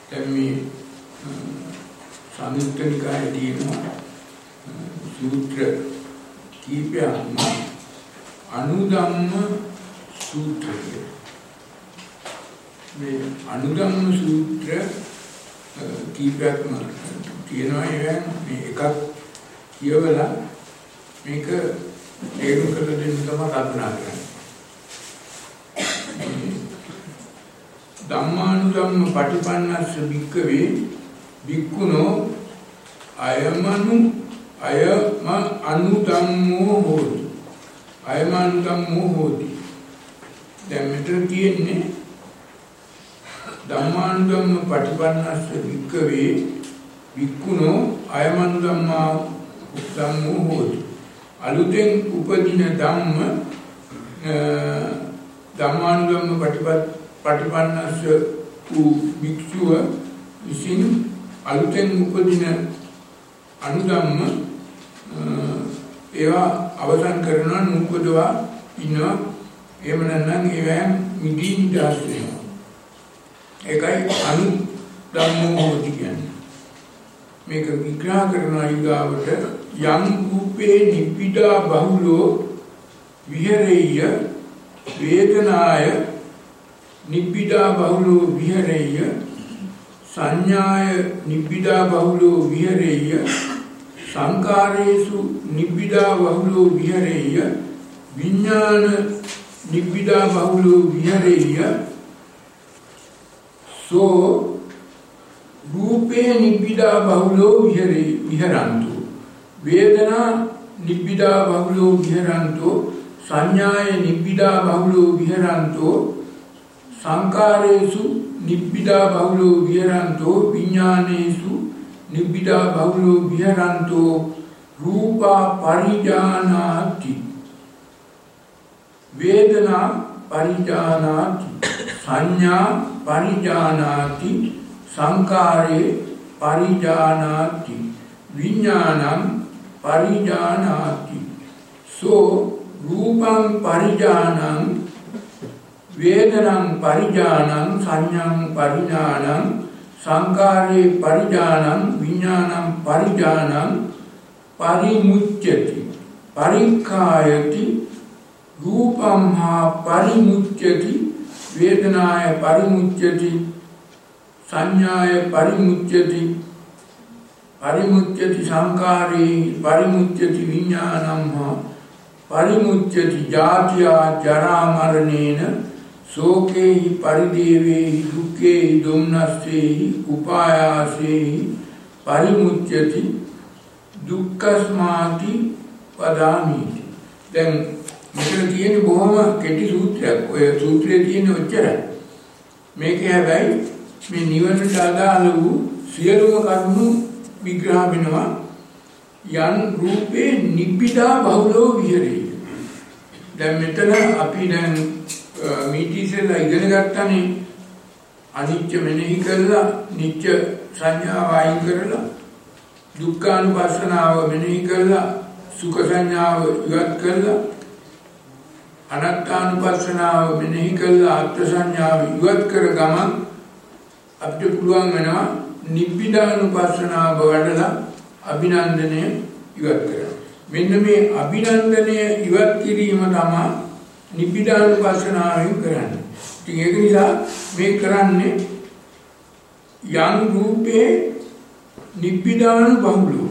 දැන් මේ සංයුක්ත නිකායේ තියෙන සූත්‍ර කීපයක්ම අනුධම්ම සූත්‍රය. මේ අනුධම්ම සූත්‍ර කීපයක්ම තියෙනවා. ඒවෙන් මේ එකක් කියවලා මේක තේරුම් කරලා දෙන්න තමයි කල්පනා කරන්නේ. ධම්මානුධම්ම පටිපන්නස්ස භික්ඛවේ භික්ඛුනෝ අයම අනුධම්මෝ හෝති. අයම අනුධම්මෝ හෝති. දැන් මෙතන තියෙන්නේ ධම්මානුධම්ම පටිපන්නස්ස භික්ඛවේ භික්ඛුනෝ අයම අනුධම්මෝ හෝති. අලුතෙන් උපදින ධම්මානුධම්ම පටිපන්නස්ස වූ භික්ෂුව විසින් අලුතෙන් උපදින අනුධම්ම ඒවා අවසන් කරනවා, නූපදවා ඉන්නවා. එහෙම නැත්නම් ඒවෙන් මිදී නිදහස් වෙනවා. ඒකයි අනුධම්මෝ හෝති කියන්නේ. මේක විග්‍රහ කරන ඊගාවට යම් රූපේ නිබ්බිදා බහුලෝ විහෙරෙය්‍ය වේදනාය නිබ්බිදා බහුලෝ විහෙරෙය්‍ය සංඥාය නිබ්බිදා බහුලෝ විහෙරෙය්‍ය සංකාරේසු නිබ්බිදා බහුලෝ විහෙරෙය්‍ය විඥාන නිබ්බිදා බහුලෝ විහෙරෙය්‍ය සෝ රූපේ නිබ්බිදා බහුලෝ විහෙරන්තු වේදනා නිබ්බිදා බහුලෝ විහෙරන්තු සංඥාය නිබ්බිදා බහුලෝ විහෙරන්තු සංකාරේසු නිබ්බිදා බහුලෝ විහෙරන්තු විඥානේසු නිබ්බිදා බහුලෝ විහෙරන්තු රූපා පරිජානාති වේදනා පරිජානාති සංඥා පරිජානාති සංකාරේ පරිජානාති විඥානං පරිජානාති සෝ රූපං පරිජානං වේදනං පරිජානං සංඥං පරිජානං සංකාරේ පරිජානං විඥානං පරිජානං පරිමුච්ඡති පරික්ඛායති රූපං හා පරිමුච්ඡති වේදනාය පරිමුච්ඡති සංඥාය පරිමුච්ඡති සංකාරේ පරිමුච්ඡති විඥානං හා පරිමුච්ඡති ජාත්‍යා ජරා මරණේන शोकेहि परिदेवेहि दुःखेहि दोम्नस्सेहि उपायासेहि परिमुच्यति दुःखस्माति वदामीति. දැන් මෙතන තියෙන බොහොම කෙටි සූත්‍රයක්. ඔය සූත්‍රයේ තියෙන ඔච්චරයි. මේකේ හැබැයි මේ නිවනට අදාළ වූ සියලුම කරුණු විග්‍රහ වෙනවා. යන් රූපේ නිබ්බිදා බහුලෝ විහෙරේ. දැන් මෙතන අපි දැන් මීටිසෙලා ඉගෙන ගන්නනේ අනිත්‍ය මෙනෙහි කරලා නිත්‍ය සංඥාව අයින් කරලා දුක්ඛානුපස්සනාව මෙනෙහි කරලා සුඛ සංඥාව ඉවත් කරලා අනාත්මානුපස්සනාව මෙනෙහි කරලා අත්ථ සංඥාව ඉවත් කර ගමන් අපිට පුළුවන් වෙනවා නිබ්බිදානුපස්සනාව වඩලා අභිනන්දනය ඉවත් කරනවා. මෙන්න මේ අභිනන්දනය ඉවත් කිරීම තමයි නිබ්බිදානුපස්සනාවෙන් කරන්නේ. ඉතින් ඒක නිසා මේ කරන්නේ යම් රූපේ නිබ්බිදානු බහුලෝ.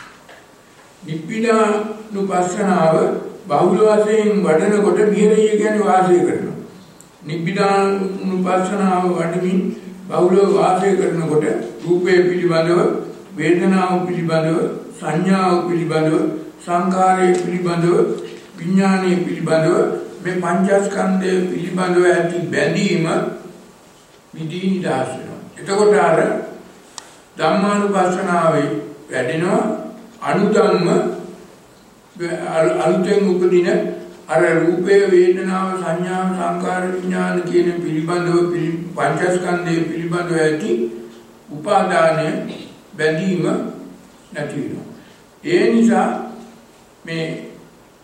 නිබ්බිදානුපස්සනාව බහුල වශයෙන් වඩනකොට විහෙරය කියන්නේ වාසය කරනවා. නිබ්බිදානුපස්සනාව වඩමින් බහුල වාසය කරනකොට රූපේ පිළිබඳව, වේදනාව පිළිබඳව, සංඥාව පිළිබඳව, සංකාරය පිළිබඳව, විඥානය පිළිබඳව මේ පංචස්කන්ධය පිළිබඳව ඇති බැඳීම මිදී නිදහස් වෙනවා. එතකොට අර ධම්මානුපස්සනාවේ වැඩෙනවා අනුධම්ම අලුතෙන් උපදින අර රූපේ වේදනාව සංඥාව සංකාර විඥාන කියන පිළිබඳව පංචස්කන්ධය පිළිබඳව ඇති උපාදානය බැඳීම නැති වෙනවා. ඒ නිසා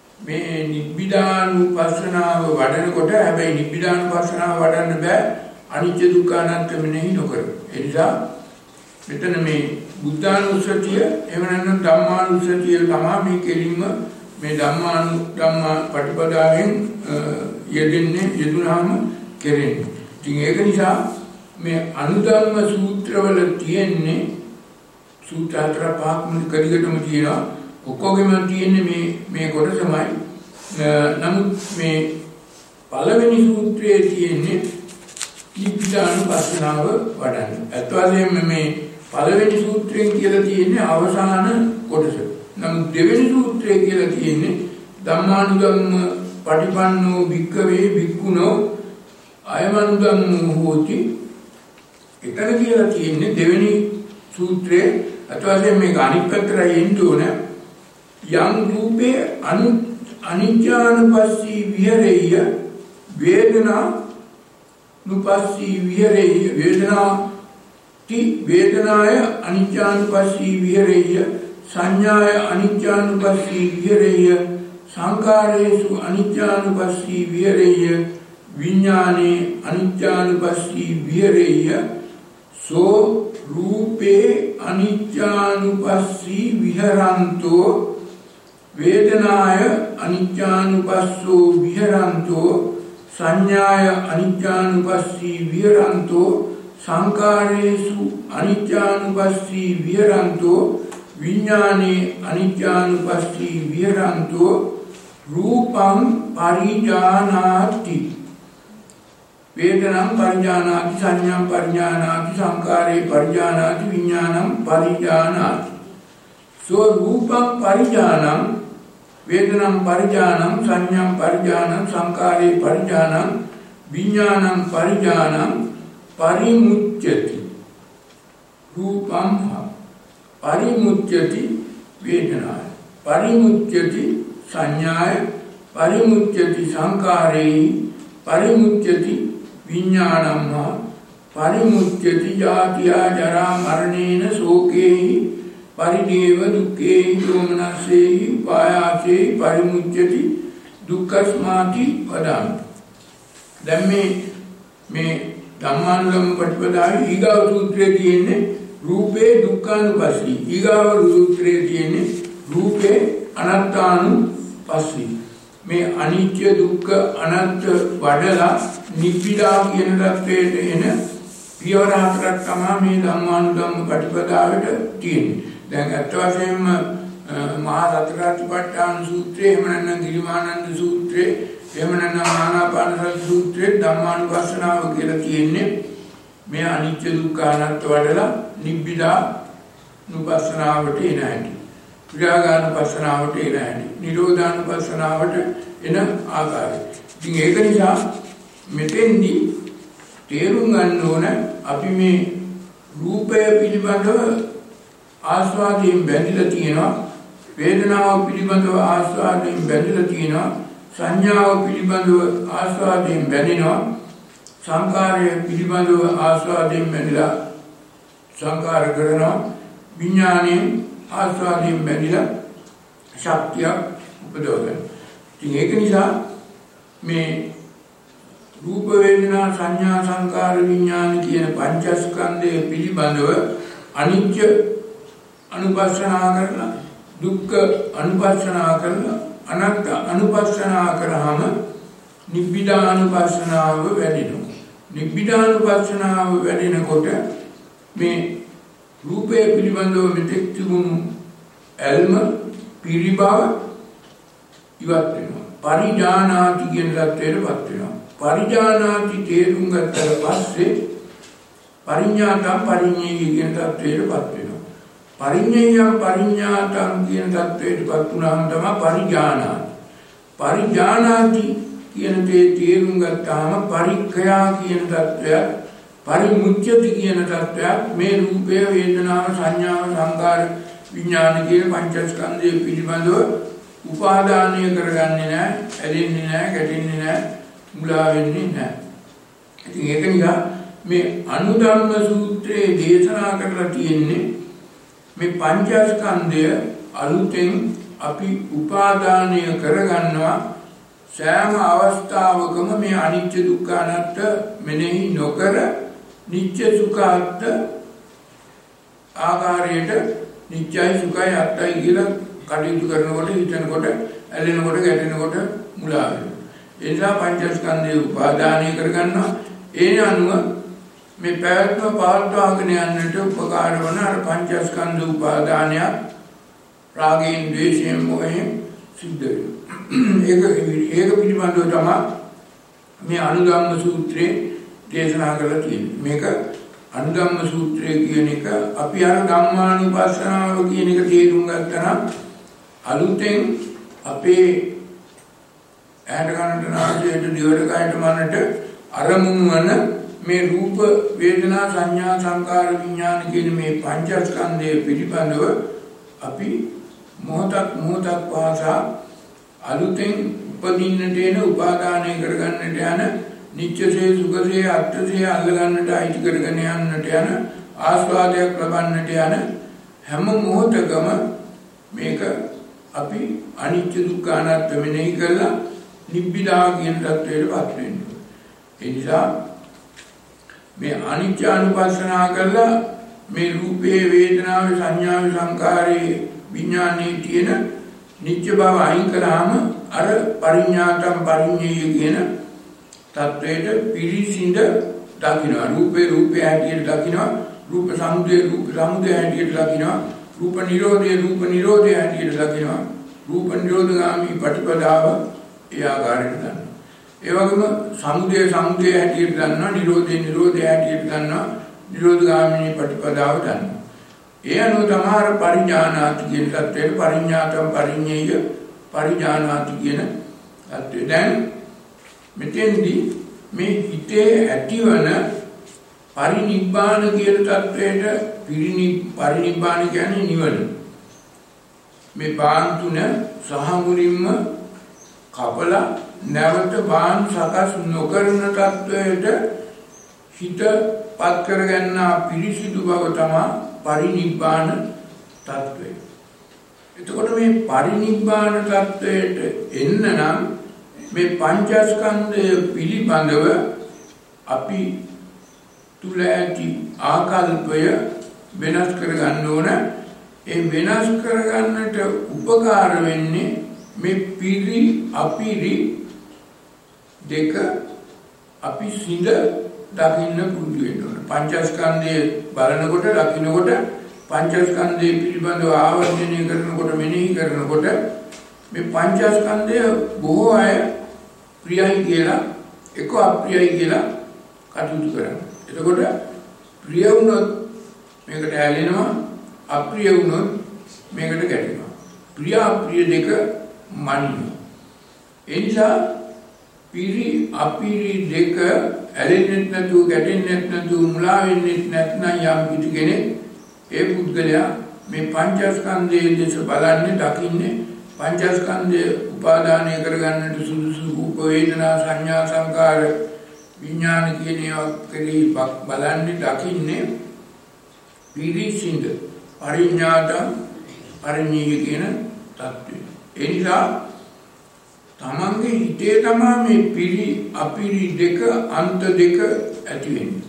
මේ නිබ්බිදානුපස්සනාව වඩනකොට හැබැයි නිබ්බිදානුපස්සනාව වඩන්න බෑ අනිත්‍ය දුක්ඛ අනාත්ම මෙනෙහි නොකර. ඒ නිසා මෙතන මේ බුද්ධානුස්සතිය එහෙම නැත්නම් ධම්මානුස්සතිය තමයි මේ කෙලින්ම මේ ධම්මා පටිපදාවෙන් යෙදුනහම කෙරෙන්නේ. ඉතින් ඒක නිසා මේ අනුධම්ම සූත්‍රවල තියෙන්නේ සූත්‍ර 4-5ක් කඩියටම තියෙනවා. ඔක්කොගෙම තියෙන්නේ මේ කොටසමයි. නමුත් මේ පළවෙනි සූත්‍රයේ තියෙන්නේ නිබ්බිදානුපස්සනාව වඩන්න. අත් වශයෙන්ම මේ පළවෙනි සූත්‍රයෙන් කියලා තියෙන්නේ අවසාන කොටස. නමුත් දෙවෙනි සූත්‍රයේ කියලා තියෙන්නේ ධම්මානුධම්ම පටිපන්නෝ භික්ඛවේ භික්ඛුනෝ අයමනුධම්මෝ හෝති. එතන කියලා තියෙන්නේ දෙවෙනි සූත්‍රයේ අත් වශයෙන් මේක අනිත් පැත්තට එන්න ඕන. යම් රූපේ අනිත්‍යානුපස්සී විහෙරෙය්‍ය වේදනා නුපස්සී විහෙරෙය්‍ය වේදනාය අනිත්‍යානුපස්සී විහෙරෙය්‍ය සංඥාය අනිත්‍යානුපස්සී විහෙරෙය්‍ය සංකාරේසු අනිත්‍යානුපස්සී විහෙරෙය්‍ය විඥානේ අනිත්‍යානුපස්සී විහෙරෙය්‍ය සෝ රූපේ අනිත්‍යානුපස්සී විහරන්තෝ වේදනාය අනිත්‍යානුපස්සෝ විහරන්තෝ සංඥාය අනිත්‍යානුපස්සී විහරන්තෝ සංකාරේසු අනිත්‍යානුපස්සී විහරන්තෝ විඥානේ අනිත්‍යානුපස්සී විහරන්තෝ රූපං පරිජානාති වේදනං පරිජානාති සංඥාං පරිජානාති සංකාරේ පරිජානාති විඥානං පරිජානාති සෝ රූපං පරිජානං වේදනං පරිජානං සංඥාං පරිජානං සංකාරේ පරිජානං විඥානං පරිජානං පරිමුච්ඡති රූපං පරිමුච්ඡති වේදනාය පරිමුච්ඡති සංඥාය පරිමුච්ඡති සංකාරේ පරිමුච්ඡති විඥානං පරිමුච්ඡති ජාතියා ජරා මරණේන ශෝකේ පරිදේව දුක්ඛේ දෝමනසේ පායාසේ පරිමුච්ඡති දුක්ඛස්මාති වදාමි. දැන් මේ ධම්මානුධම්ම පටිපදාවේ ඊගාව සූත්‍රයේ තියෙන්නේ රූපේ දුක්ඛානුපස්සී. ඊගාව සූත්‍රයේ තියෙන්නේ රූපේ අනාත්මානුපස්සී. මේ අනිත්‍ය දුක්ඛ අනත්ත වඩලා නිබ්බිදා කියන தත්වයට එන පියවර හතරක් තමයි මේ ධම්මානුධම්ම පටිපදාවට තියෙන්නේ. දැන් අත් වශයෙන්ම මහා සතරාතිපට්ඨාන සූත්‍රය, එහෙම නැත්නම් ගිරිමානන්ද සූත්‍රය, එහෙම නැත්නම් ආනාපානසති සූත්‍රයේ ධම්මානුපස්සනාව කියලා තියෙන්නේ මේ අනිත්‍ය දුක්ඛ අනාත්ම වඩලා නිබ්බිදා නුපස්සනාවට එන හැටි, විරාගානුපස්සනාවට එන හැටි, නිරෝධානුපස්සනාවට එන ආකාරය. ඉතින් ඒක නිසා මෙතෙන්දී තේරුම් ගන්න ඕන අපි මේ රූපය පිළිබඳව ආස්වාදයෙන් බැඳිලා තියෙනවා, වේදනාව පිළිබඳව ආස්වාදයෙන් බැඳිලා තියෙනවා, සංඥාව පිළිබඳව ආස්වාදයෙන් බැඳිනවා, සංකාරය පිළිබඳව ආස්වාදයෙන් බැඳිලා සංකාර කරනවා, විඥාණයෙන් ආස්වාදයෙන් බැඳිලා ශක්තිය උපදවගන්න. ඉතින් ඒක නිසා මේ රූප වේදනා සංඥා සංකාර විඥාන කියන පංචස්කන්ධය පිළිබඳව අනිත්‍ය අනුපස්සනා කරලා, දුක්ඛ අනුපස්සනා කරලා, අනාත්ම අනුපස්සනා කරාම නිබ්බිදානුපස්සනාව වැඩෙනවා. නිබ්බිදානුපස්සනාව වැඩෙනකොට මේ රූපය පිළිබඳව මෙතෙක් තිබුණු ඇල්ම පිරිබව ඉවත් වෙනවා. පරිජානාති කියන தත්වයටපත් වෙනවා. පරිජානාති තේරුම් ගත්තට පස්සේ පරිඥාතං පරිඤ්ඤය කියන தත්වයටපත් වෙනවා. පරිඤ්ඤයං පරිඥාතං කියන தත්වයටපත් වුණාම තමයි පරිජානාති. පරිජානාති කියන තේරුම් ගත්තාම පරික්ඛයා කියන தත්වයක්, පරිමුච්ඡති කියන தත්වයක් මේ රූපය වේදනාව සංඥාව සංකාර විඥාන කියන පංචස්කන්ධය පිළිබඳව උපාදානය කරගන්නේ නැහැ, ඇලෙන්නේ නැහැ, ගැටෙන්නේ නැහැ, මුලා වෙන්නේ නැහැ. ඉතින් ඒක නිසා මේ අනුධම්ම සූත්‍රයේ දේශනා කරලා තියෙන්නේ මේ පංචස්කන්ධය අලුතෙන් අපි උපාදානය කරගන්නවා සෑම අවස්ථාවකම මේ අනිත්‍ය දුක්ඛ අනාත්ම මෙනෙහි නොකර නිත්‍ය සුඛ අත්ත ආකාරයට නිත්‍යයි සුඛයි අත්තයි කියලා කටයුතු කරනකොට හිතනකොට ඇලෙනකොට ගැටෙනකොට මුලා වෙනවා. ඒ නිසා පංචස්කන්ධය උපාදානය කරගන්නවා. ඒ අනුව මේ පැවැත්ම පවත්වාගෙන යන්නට උපකාර වන අර පංචස්කන්ධ උපාදානය රාගයෙන් ද්වේෂයෙන් මොහෙන් සිද්ධ වෙනවා. ඒක පිළිබඳව තමයි මේ අනුධම්ම සූත්‍රයේ දේශනා කරලා තියෙන්නේ. මේක අනුධම්ම සූත්‍රය කියන එක අපි අර ධම්මානුපස්සනාව කියන එක තේරුම් ගත්තා නම් අලුතෙන් අපේ ඇහැට කනට නාසයට දිවට කයට මනට අරමුණු වන මේ රූප වේදනා සංඥා සංකාර විඥාන කියන මේ පංචස්කන්ධය පිළිබඳව අපි මොහොතක් පාසා අලුතෙන් උපදින්නට එන උපාදානය කරගන්නට යන නිත්‍යසේ සුඛසේ අත්‍යසේ අල්ලගන්නට අයිති කරගෙන යන්නට යන ආස්වාදයක් ලබන්නට යන හැම මොහොතකම මේක අපි අනිත්‍ය දුක්ඛ අනාත්ම මෙනෙහි කරලා නිබ්බිදා කියන தත්වයටපත් වෙනවා. ඒ නිසා මේ අනිත්‍ය අනුපස්සනා කරලා මේ රූපේ වේදනාවේ සංඥාවේ සංකාරයේ විඥානයේ තියෙන නිත්‍ය බව අයින් කළාම අර පරිඥාතම් පරිඤ්ඤය කියන තත්වයට පිරිසිඳ දකින්නවා. රූපේ හැටියට දකින්නවා. රූප සමුදය හැටියට දකින්නවා. රූප නිරෝධය හැටියට දකින්නවා. රූප නිරෝධගාමී ප්‍රතිපදාව ඒ ආකාරයට දන්නවා. ඒ වගේම සමුදය හැටියට දන්නවා. නිරෝධය හැටියට දන්නවා. නිරෝධගාමී ප්‍රතිපදාව දන්නවා. ඒ අනුව තමයි පරිඥානාති කියන තත්වයට පරිඥාතම් පරිඤ්ඤය පරිඥානාති කියන තත්වය. දැන් මෙතෙන්දී මේ හිතේ ඇතිවන පරිනිබ්බාන කියන තත්වයට පරිනිබ්බාන කියන්නේ නිවන. මේ බාන් තුන සහ මුලින්ම කපලා නැවත බාන් සකස් නොකරන තත්වයට හිතපත් කරගන්න පිරිසිදු බව තමයි පරිනිබ්බාන තත්වය. එතකොට මේ පරිනිබ්බාන තත්වයට එන්න නම් මේ පංචස්කන්ධය පිළිබඳව අපි තුල ඇති ආකල්පය වෙනස් කරගන්න ඕන. ඒ වෙනස් කරගන්නට උපකාර වෙන්නේ මේ පිරි අපිරි දෙක අපි සිඳ දකින්න පුරුදු වෙන්න ඕන. පංචස්කන්ධය බලනකොට දකින්නකොට පංචස්කන්ධය පිළිබඳව ආවර්ජනය කරනකොට මෙනෙහි කරනකොට මේ පංචස්කන්ධය බොහෝ අය ප්‍රියයි කියලා එක අප්‍රියයි කියලා කටයුතු කරනවා. එතකොට ප්‍රිය වුණොත් මේකට ඇලෙනවා, අප්‍රිය වුණොත් මේකට ගැටෙනවා. ප්‍රිය අප්‍රිය දෙක මනිනවා. ඒ නිසා පිරි අපිරි දෙක ඇලෙන්නේ නැතුව, ගැටෙන්නේ නැතුව, මුලා වෙන්නේ නැත්නම් යම් කිසි කෙනෙක් ඒ පුද්ගලයා මේ පංචස්කන්ධයේ දෙස බලන්නේ, දකින්නේ පංචස්කන්ධය උපාදානය කරගන්නට සුදුසු රූප වේදනා සංඥා සංකාර විඥාන කියන ඒවා කෙරෙහි බලන්නේ, දකින්නේ පිරිසිඳ පරිඥාතම් පරිඤ්ඤය කියන தත්ත්වය. ඒ නිසා තමන්ගේ හිතේ තමයි මේ පිරි අපිරි දෙක අන්ත දෙක ඇති වෙන්නේ.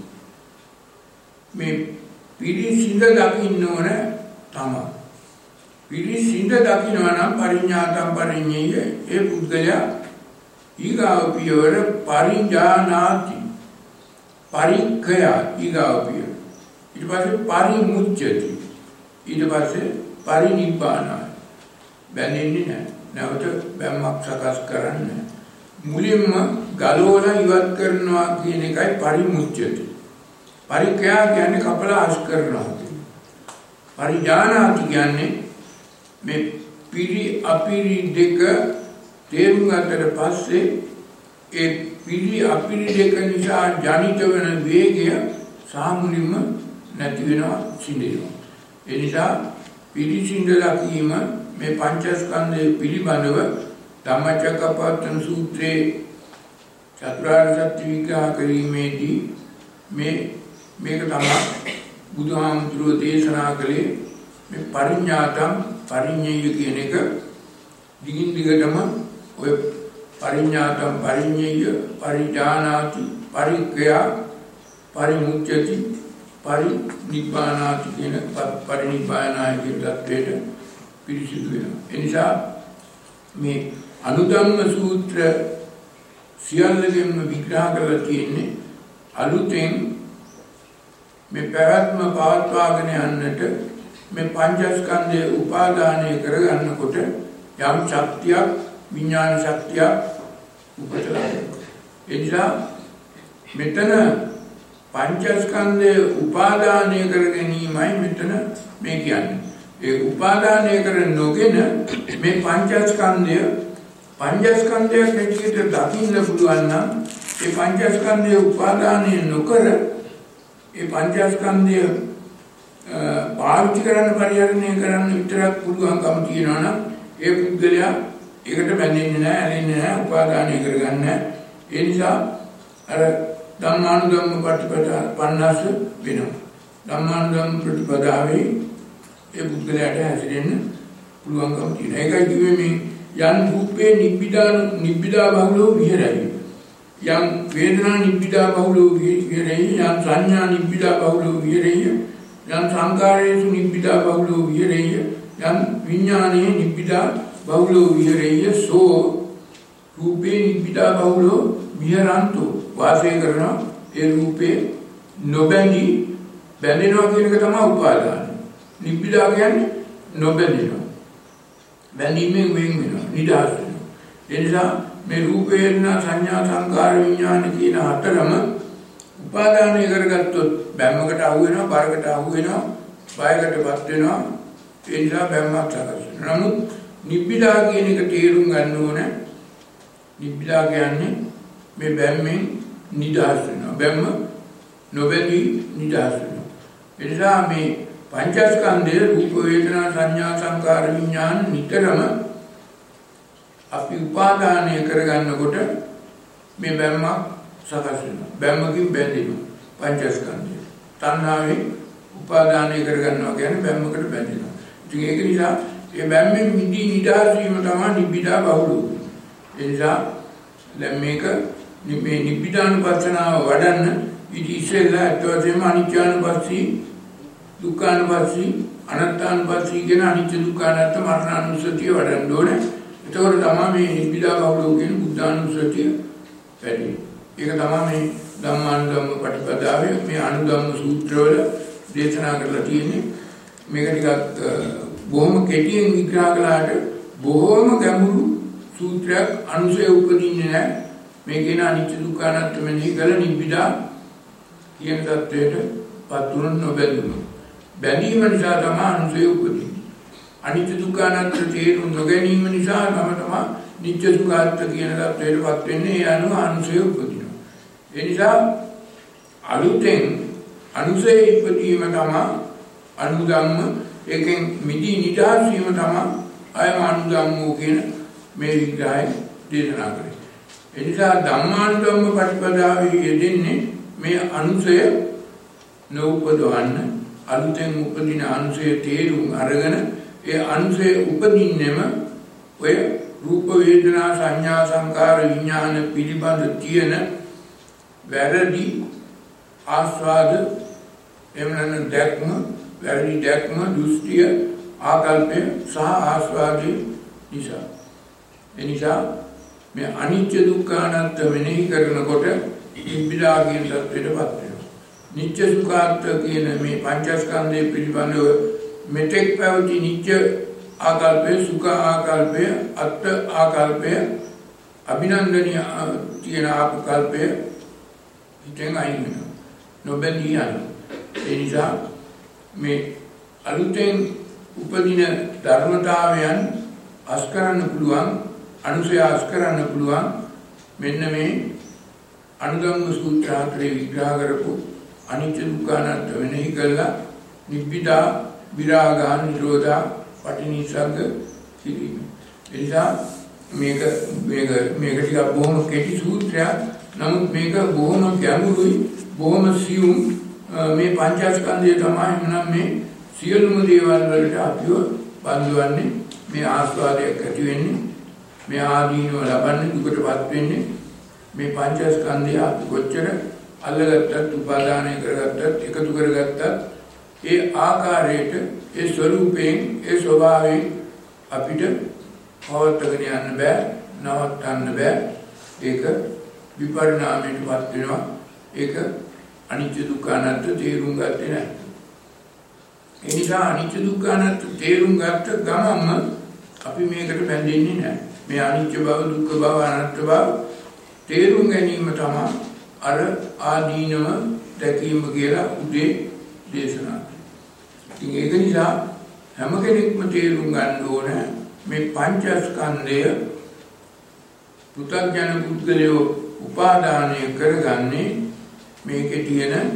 මේ පිරිසිඳ දකින්න ඕන තමයි. පිරිසිඳ දකින්නවා නම් පරිඥාතම් පරිඤ්ඤය ඒ පුද්ගලයා ඊගාව පියවර පරිඥානාති පරික්ඛය ඊගාව පියවර. ඊට පස්සේ පරිමුච්ඡති. ඊට පස්සේ පරිනිබ්බානයි. බැඳෙන්නේ නැහැ. නැවත බැම්මක් සකස් කරන්නේ. මුලින්ම ගලවලා ඉවත් කරනවා කියන එකයි පරිමුච්ඡති. පරික්ඛය කියන්නේ කපලා අස් කරනවා. පරිඥානාති කියන්නේ මේ පිරි අපිරි දෙක තේරුම් ගන්නට පස්සේ ඒ පිරි අපිරි දෙක නිසා ජනිත වෙන වේගය සාමුලින්ම නැති වෙනවා, සිඳෙනවා. ඒ නිසා පිරිසිඳ දකීම මේ පංචස්කන්ධය පිළිබඳව ධම්මචක්කපවත්තන සූත්‍රයේ චතුරාර්ය සත්‍ය විග්‍රහ කිරීමේදී මේක තමයි බුදුහාමුදුරුවෝ දේශනා කළේ. මේ පරිඥාතම් පරිඤ්ඤය කියන එක දිගින් දිගටම ඔය පරිඥාතම් පරිඤ්ඤය පරිජානාති පරික්ඛයා පරිමුච්ඡති පරිනිබ්බානාති කියන පරිනිබ්බානාය කියන தത്വයට පිරිසිදු වෙනවා. ඒ නිසා මේ අනුධම්ම සූත්‍ර සියල්ලගෙන්ම විග්‍රහ කරලා තියෙන්නේ අලුතෙන් මේ පැවැත්ම පවත්වාගෙන යන්නට මේ පංචස්කන්ධය උපාදානය කරගන්නකොට යම් ශක්තියක් විඥාන ශක්තියක් උපදලා ඒ නිසා මෙතන පංචස්කන්ධය උපාදානය කර ගැනීමයි මෙතන මේ කියන්නේ. ඒ උපාදානය කර නොගෙන මේ පංචස්කන්ධයක් හැටියට දකින්න පුළුවන් නම් ඒ පංචස්කන්ධය උපාදානය නොකර ඒ පංචස්කන්ධය පාවිච්චි කරන්න පරිහරණය කරන්න විතරක් පුළුවන්කම තියෙනවා නම් ඒ පුද්ගලයා ඒකට බැඳෙන්නේ නැහැ, ඇලෙන්නේ නැහැ, උපාදානය කරගන්නේ නැහැ. ඒ නිසා අර ධම්මානුධම්ම ප්‍රතිපදා 50 වෙනවා. ධම්මානුධම්ම ප්‍රතිපදාවේ ඒ පුද්ගලයාට හැසිරෙන්න පුළුවන්කම තියෙනවා. ඒකයි කිව්වේ මේ යන් රූපේ නිබ්බිදා බහුලෝ විහෙරයි. යම් වේදනා නිබ්බිදා බහුලෝ විහෙරයි. යම් සංඥා නිබ්බිදා බහුලෝ විහෙරයි. යම් සංකාරේසු නිබ්බිදා බහුලෝ විහෙරයි. යම් විඥානේ නිබ්බිදා බහුලෝ විහෙරයි. සෝ රූපේ නිබ්බිදා බහුලෝ විහෙරන්තෝ වාසය කරනවා. ඒ රූපේ නොබැඳී බැඳෙනවා කියන එක තමයි උපාදානයි. නිබ්බිදා කියන්නේ නොබැඳෙනවා. බැඳීමෙන් වෙන් වෙනවා, නිදහස් වෙනවා. ඒ නිසා මේ රූප වේදනා සංඥා සංකාර විඥාන කියන හතරම උපාදානය කරගත්තොත් බැම්මකට අහු වෙනවා, බරකට අහු වෙනවා, බයකටපත් වෙනවා. ඒ නිසා බැම්මක් සකස් වෙනවා. නමුත් නිබ්බිදා කියන එක තේරුම් ගන්න ඕනේ. නිබ්බිදා කියන්නේ මේ බැම්මෙන් නිදහස් වෙනවා. බැම්ම නොබැඳී නිදහස් වෙනවා. ඒ නිසා මේ පංචස්කන්ධය රූප වේදනා සංඥා සංකාර විඥාන නිතරම අපි උපාදානය කරගන්නකොට මේ බැම්මක් සකස් වෙනවා. බැම්මකින් බැඳෙනවා පංචස්කන්ධය. තණ්හාවෙන් උපාදානය කරගන්නවා කියන්නේ බැම්මකට බැඳෙනවා. ඉතින් ඒක නිසා මේ බැම්මෙන් මිදී නිදහස් වීම තමයි නිබ්බිදා බහුලෝ. ඒ නිසා දැන් මේක මේ නිබ්බිදානුපස්සනාව වඩන්න ඉති ඉස්සෙල්ලා අත්වසේම අනිත්‍යානුපස්සී දුක්ඛානුපස්සී අනාත්මානුපස්සී කියන අනිත්‍ය දුක්ඛ අනාත්ම මරණානුස්සතිය වඩන්න ඕනේ. එතකොට තමයි මේ නිබ්බිදා බහුලෝ කියන බුද්ධානුස්සතිය වැඩි. ඒක තමයි මේ ධම්මානුධම්ම ප්‍රතිපදාවේ මේ අනුධම්ම සූත්‍රවල දේශනා කරලා තියෙන්නේ. මේක ටිකක් බොහොම කෙටියෙන් විග්‍රහ කළාට බොහොම ගැඹුරු සූත්‍රයක් අනුසය උපදින්නේ නැහැ. මේ කියන අනිත්‍ය දුක්ඛ අනාත්ම මෙහි කළ නිබ්බිදා කියන தത്വයට පතුරුන් නොබැඳුණු. බැඳීම නිසා තමයි අනුසය උපදින්නේ. අනිත්‍ය දුක්ඛ අනාත්ම තේරුම් නොගැනීම නිසා තමයි නිත්‍ය සුඛාර්ථ කියන தത്വයටපත් වෙන්නේ. ඒ අනුව අනුසය උපදිනවා. ඒ නිසා අලුතෙන් අනුසය ඉපදීම තමයි අනුධම්ම. ඒකෙන් මිදී නිදහස් වීම තමයි අයම අනුධම්මෝ කියන මේ විග්‍රහය දේශනා කරේ. ඒ නිසා ධම්මානුධම්ම ප්‍රතිපදාවේ යෙදෙන්නේ මේ අනුසය නූපදවන්න අලුතෙන් උපදින අනුසය තේරුම් අරගෙන ඒ අනුසය උපදින්නෙම ඔය රූප වේදනා සංඥා සංකාර විඥාන පිළිබඳ තියෙන වැරදි ආස්වාද එමනම් දැක්ම වැරදි දැක්ම දෘෂ්ටිය ආකල්පය සහ ආස්වාදයේ නිසා එනිසා මේ අනිත්‍ය දුක්ඛ අනාත්ම මෙනෙහි කරනකොට නිබ්බිදා කියන தත්ත්වයටපත් වෙනවා. නිත්‍ය සුඛාර්ථ කියන මේ පංචස්කන්ධය පිළිබඳව මෙතෙක් පැවති නිත්‍ය ආකල්පය, සුඛ ආකල්පය, අත්ත් ආකල්පය, අභිනන්දනීය කියන ආකල්පය හිතෙන් අයින් වෙනවා. නොබැඳී යනවා. ඒ නිසා මේ අලුතෙන් උපදින ධර්මතාවයන් අස් කරන්න පුළුවන්, අනුසය අස් කරන්න පුළුවන් මෙන්න මේ අනුධම්ම සූත්‍ර හතරේ විග්‍රහ කරපු අනිත්‍ය දුක්ඛ අනාත්ම වෙනෙහි කළා නිබ්බිදා විරාගා නිරෝධා පටිනිසග්ග කිරීම. ඒ නිසා මේක ටිකක් බොහොම කෙටි සූත්‍රයක්. නමුත් මේක බොහොම ගැඹුරුයි, බොහොම සියුම්. මේ පංචස්කන්ධය තමයි එනම් මේ සියලුම දේවල් වලට අපිව බඳවන්නේ. මේ ආස්වාදයක් ඇති වෙන්නේ මේ ආදීනව ලබන්නේ දුකටපත් වෙන්නේ මේ පංචස්කන්ධය අපි කොච්චර අල්ලගත්තත් උපාදානය කරගත්තත් එකතු කරගත්තත් ඒ ආකාරයට ඒ ස්වરૂපයෙන් ඒ ස්වභාවයෙන් අපිට පවත්වාගෙන යන්න බෑ නවත්තන්න බෑ ඒක විපරිණාමයටපත් වෙනවා ඒක අනිත්‍ය දුක්ඛ අනාත්ම තේරුම් ගත්තේ නැහැ ඒ නිසා අනිත්‍ය දුක්ඛ අනාත්ම තේරුම් ගත්ත ගමන්ම අපි මේකට බැඳෙන්නේ නැහැ මේ අනිත්‍ය බව දුක්ඛ බව අනාත්ම බව තේරුම් ගැනීම තමයි අර ආදීනව දැකීම කියලා උදේ දේශනා ඉතින් ඒක නිසා හැම කෙනෙක්ම තේරුම් ගන්න ඕන මේ පංචස්කන්ධය පුතග්ජන පුද්ගලයෝ උපාදානය කරගන්නේ මේකේ තියෙන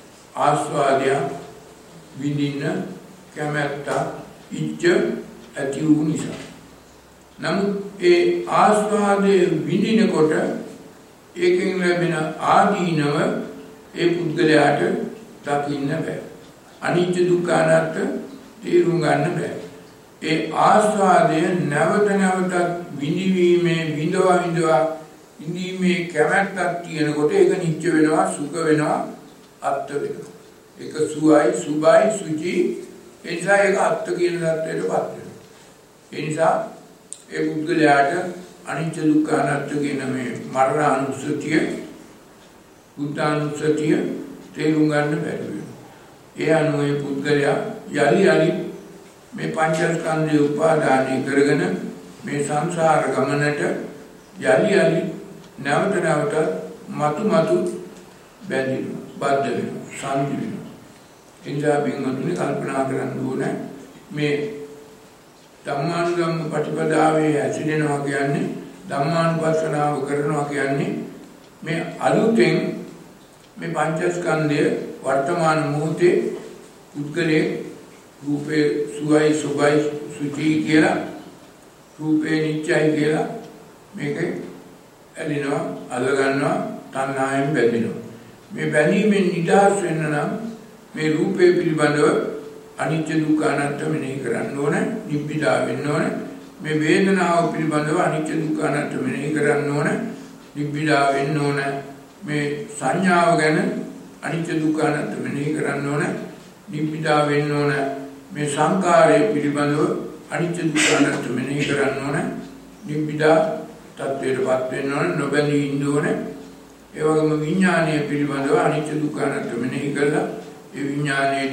ආස්වාදය විඳින්න කැමැත්ත ඉච්ඡ ඇති වූ නිසා නමුත් ඒ ආස්වාදයේ විඳිනකොට ඒකෙන් ලැබෙන ආදීනව ඒ පුද්ගලයාට දකින්න බෑ අනිත්‍ය දුක්ඛ අනාත්ම තේරුම් ගන්න බෑ ඒ ආස්වාදය නැවත නැවතත් විඳීමේ විඳවා ඉඳීමේ කැමැත්තක් තියෙනකොට ඒක නිත්‍ය වෙනවා සුඛ වෙනවා අත්ත්ව වෙනවා ඒක සුවයි සුභයි සුචි ඒ නිසා ඒක අත්ත්ව කියන தත්ත්වයටපත් වෙනවා ඒ නිසා ඒ පුද්ගලයාට අනිත්‍ය දුක්ඛ අනාත්ම කියන මේ මරණානුස්සතිය බුද්ධානුස්සතිය තේරුම් ගන්න බැරි වෙනවා ඒ අනුව ඒ පුද්ගලයා යලි මේ පංචස්කන්ධය උපාදානය කරගෙන මේ සංසාර ගමනට යලි නැවත මතු බැඳෙනවා බද්ධ වෙනවා සංජි වෙනවා එනිසා බින්දුනේ කල්පනා කරන්න ඕනේ මේ ධම්මානුගම්ම ප්‍රතිපදාවේ ඇසිරෙනවා කියන්නේ ධම්මානුපස්සනාව කරනවා කියන්නේ මේ අලුතෙන් මේ පංචස්කන්ධය වර්තමාන මොහොතේ පුද්ගලයේ රූපේ සුවයි සුභයි සුචි කියලා රූපේ නිත්‍යයි කියලා මේක ඇලිනවා අල්ල ගන්නවා තණ්හාවෙන් බැඳෙනවා මේ බැඳීමෙන් නිදහස් වෙන්න නම් මේ රූපේ පිළිබඳව අනිත්‍ය දුක්ඛ අනාත්ම මෙනෙහි කරන්න ඕනේ නිබ්බිදා වෙන්න ඕනේ මේ වේදනාව පිළිබඳව අනිත්‍ය දුක්ඛ අනාත්ම මෙනෙහි කරන්න ඕනේ නිබ්බිදා වෙන්න ඕනේ මේ සංඥාව ගැන අනිත්‍ය දුක්ඛ අනාත්ම මෙනෙහි කරන්න ඕනේ නිබ්බිදා වෙන්න ඕනේ මේ සංකාරය පිළිබඳව අනිත්‍ය දුක්ඛ අනාත්ම මෙනෙහි කරන්න ඕනේ නිබ්බිදා තත්ත්වයටපත් වෙන්න ඕනේ නොබැඳී ඉන්න ඕනේ ඒ වගේම විඥානය පිළිබඳව අනිත්‍ය දුක්ඛ අනාත්ම මෙනෙහි කරලා ඒ විඥාණයට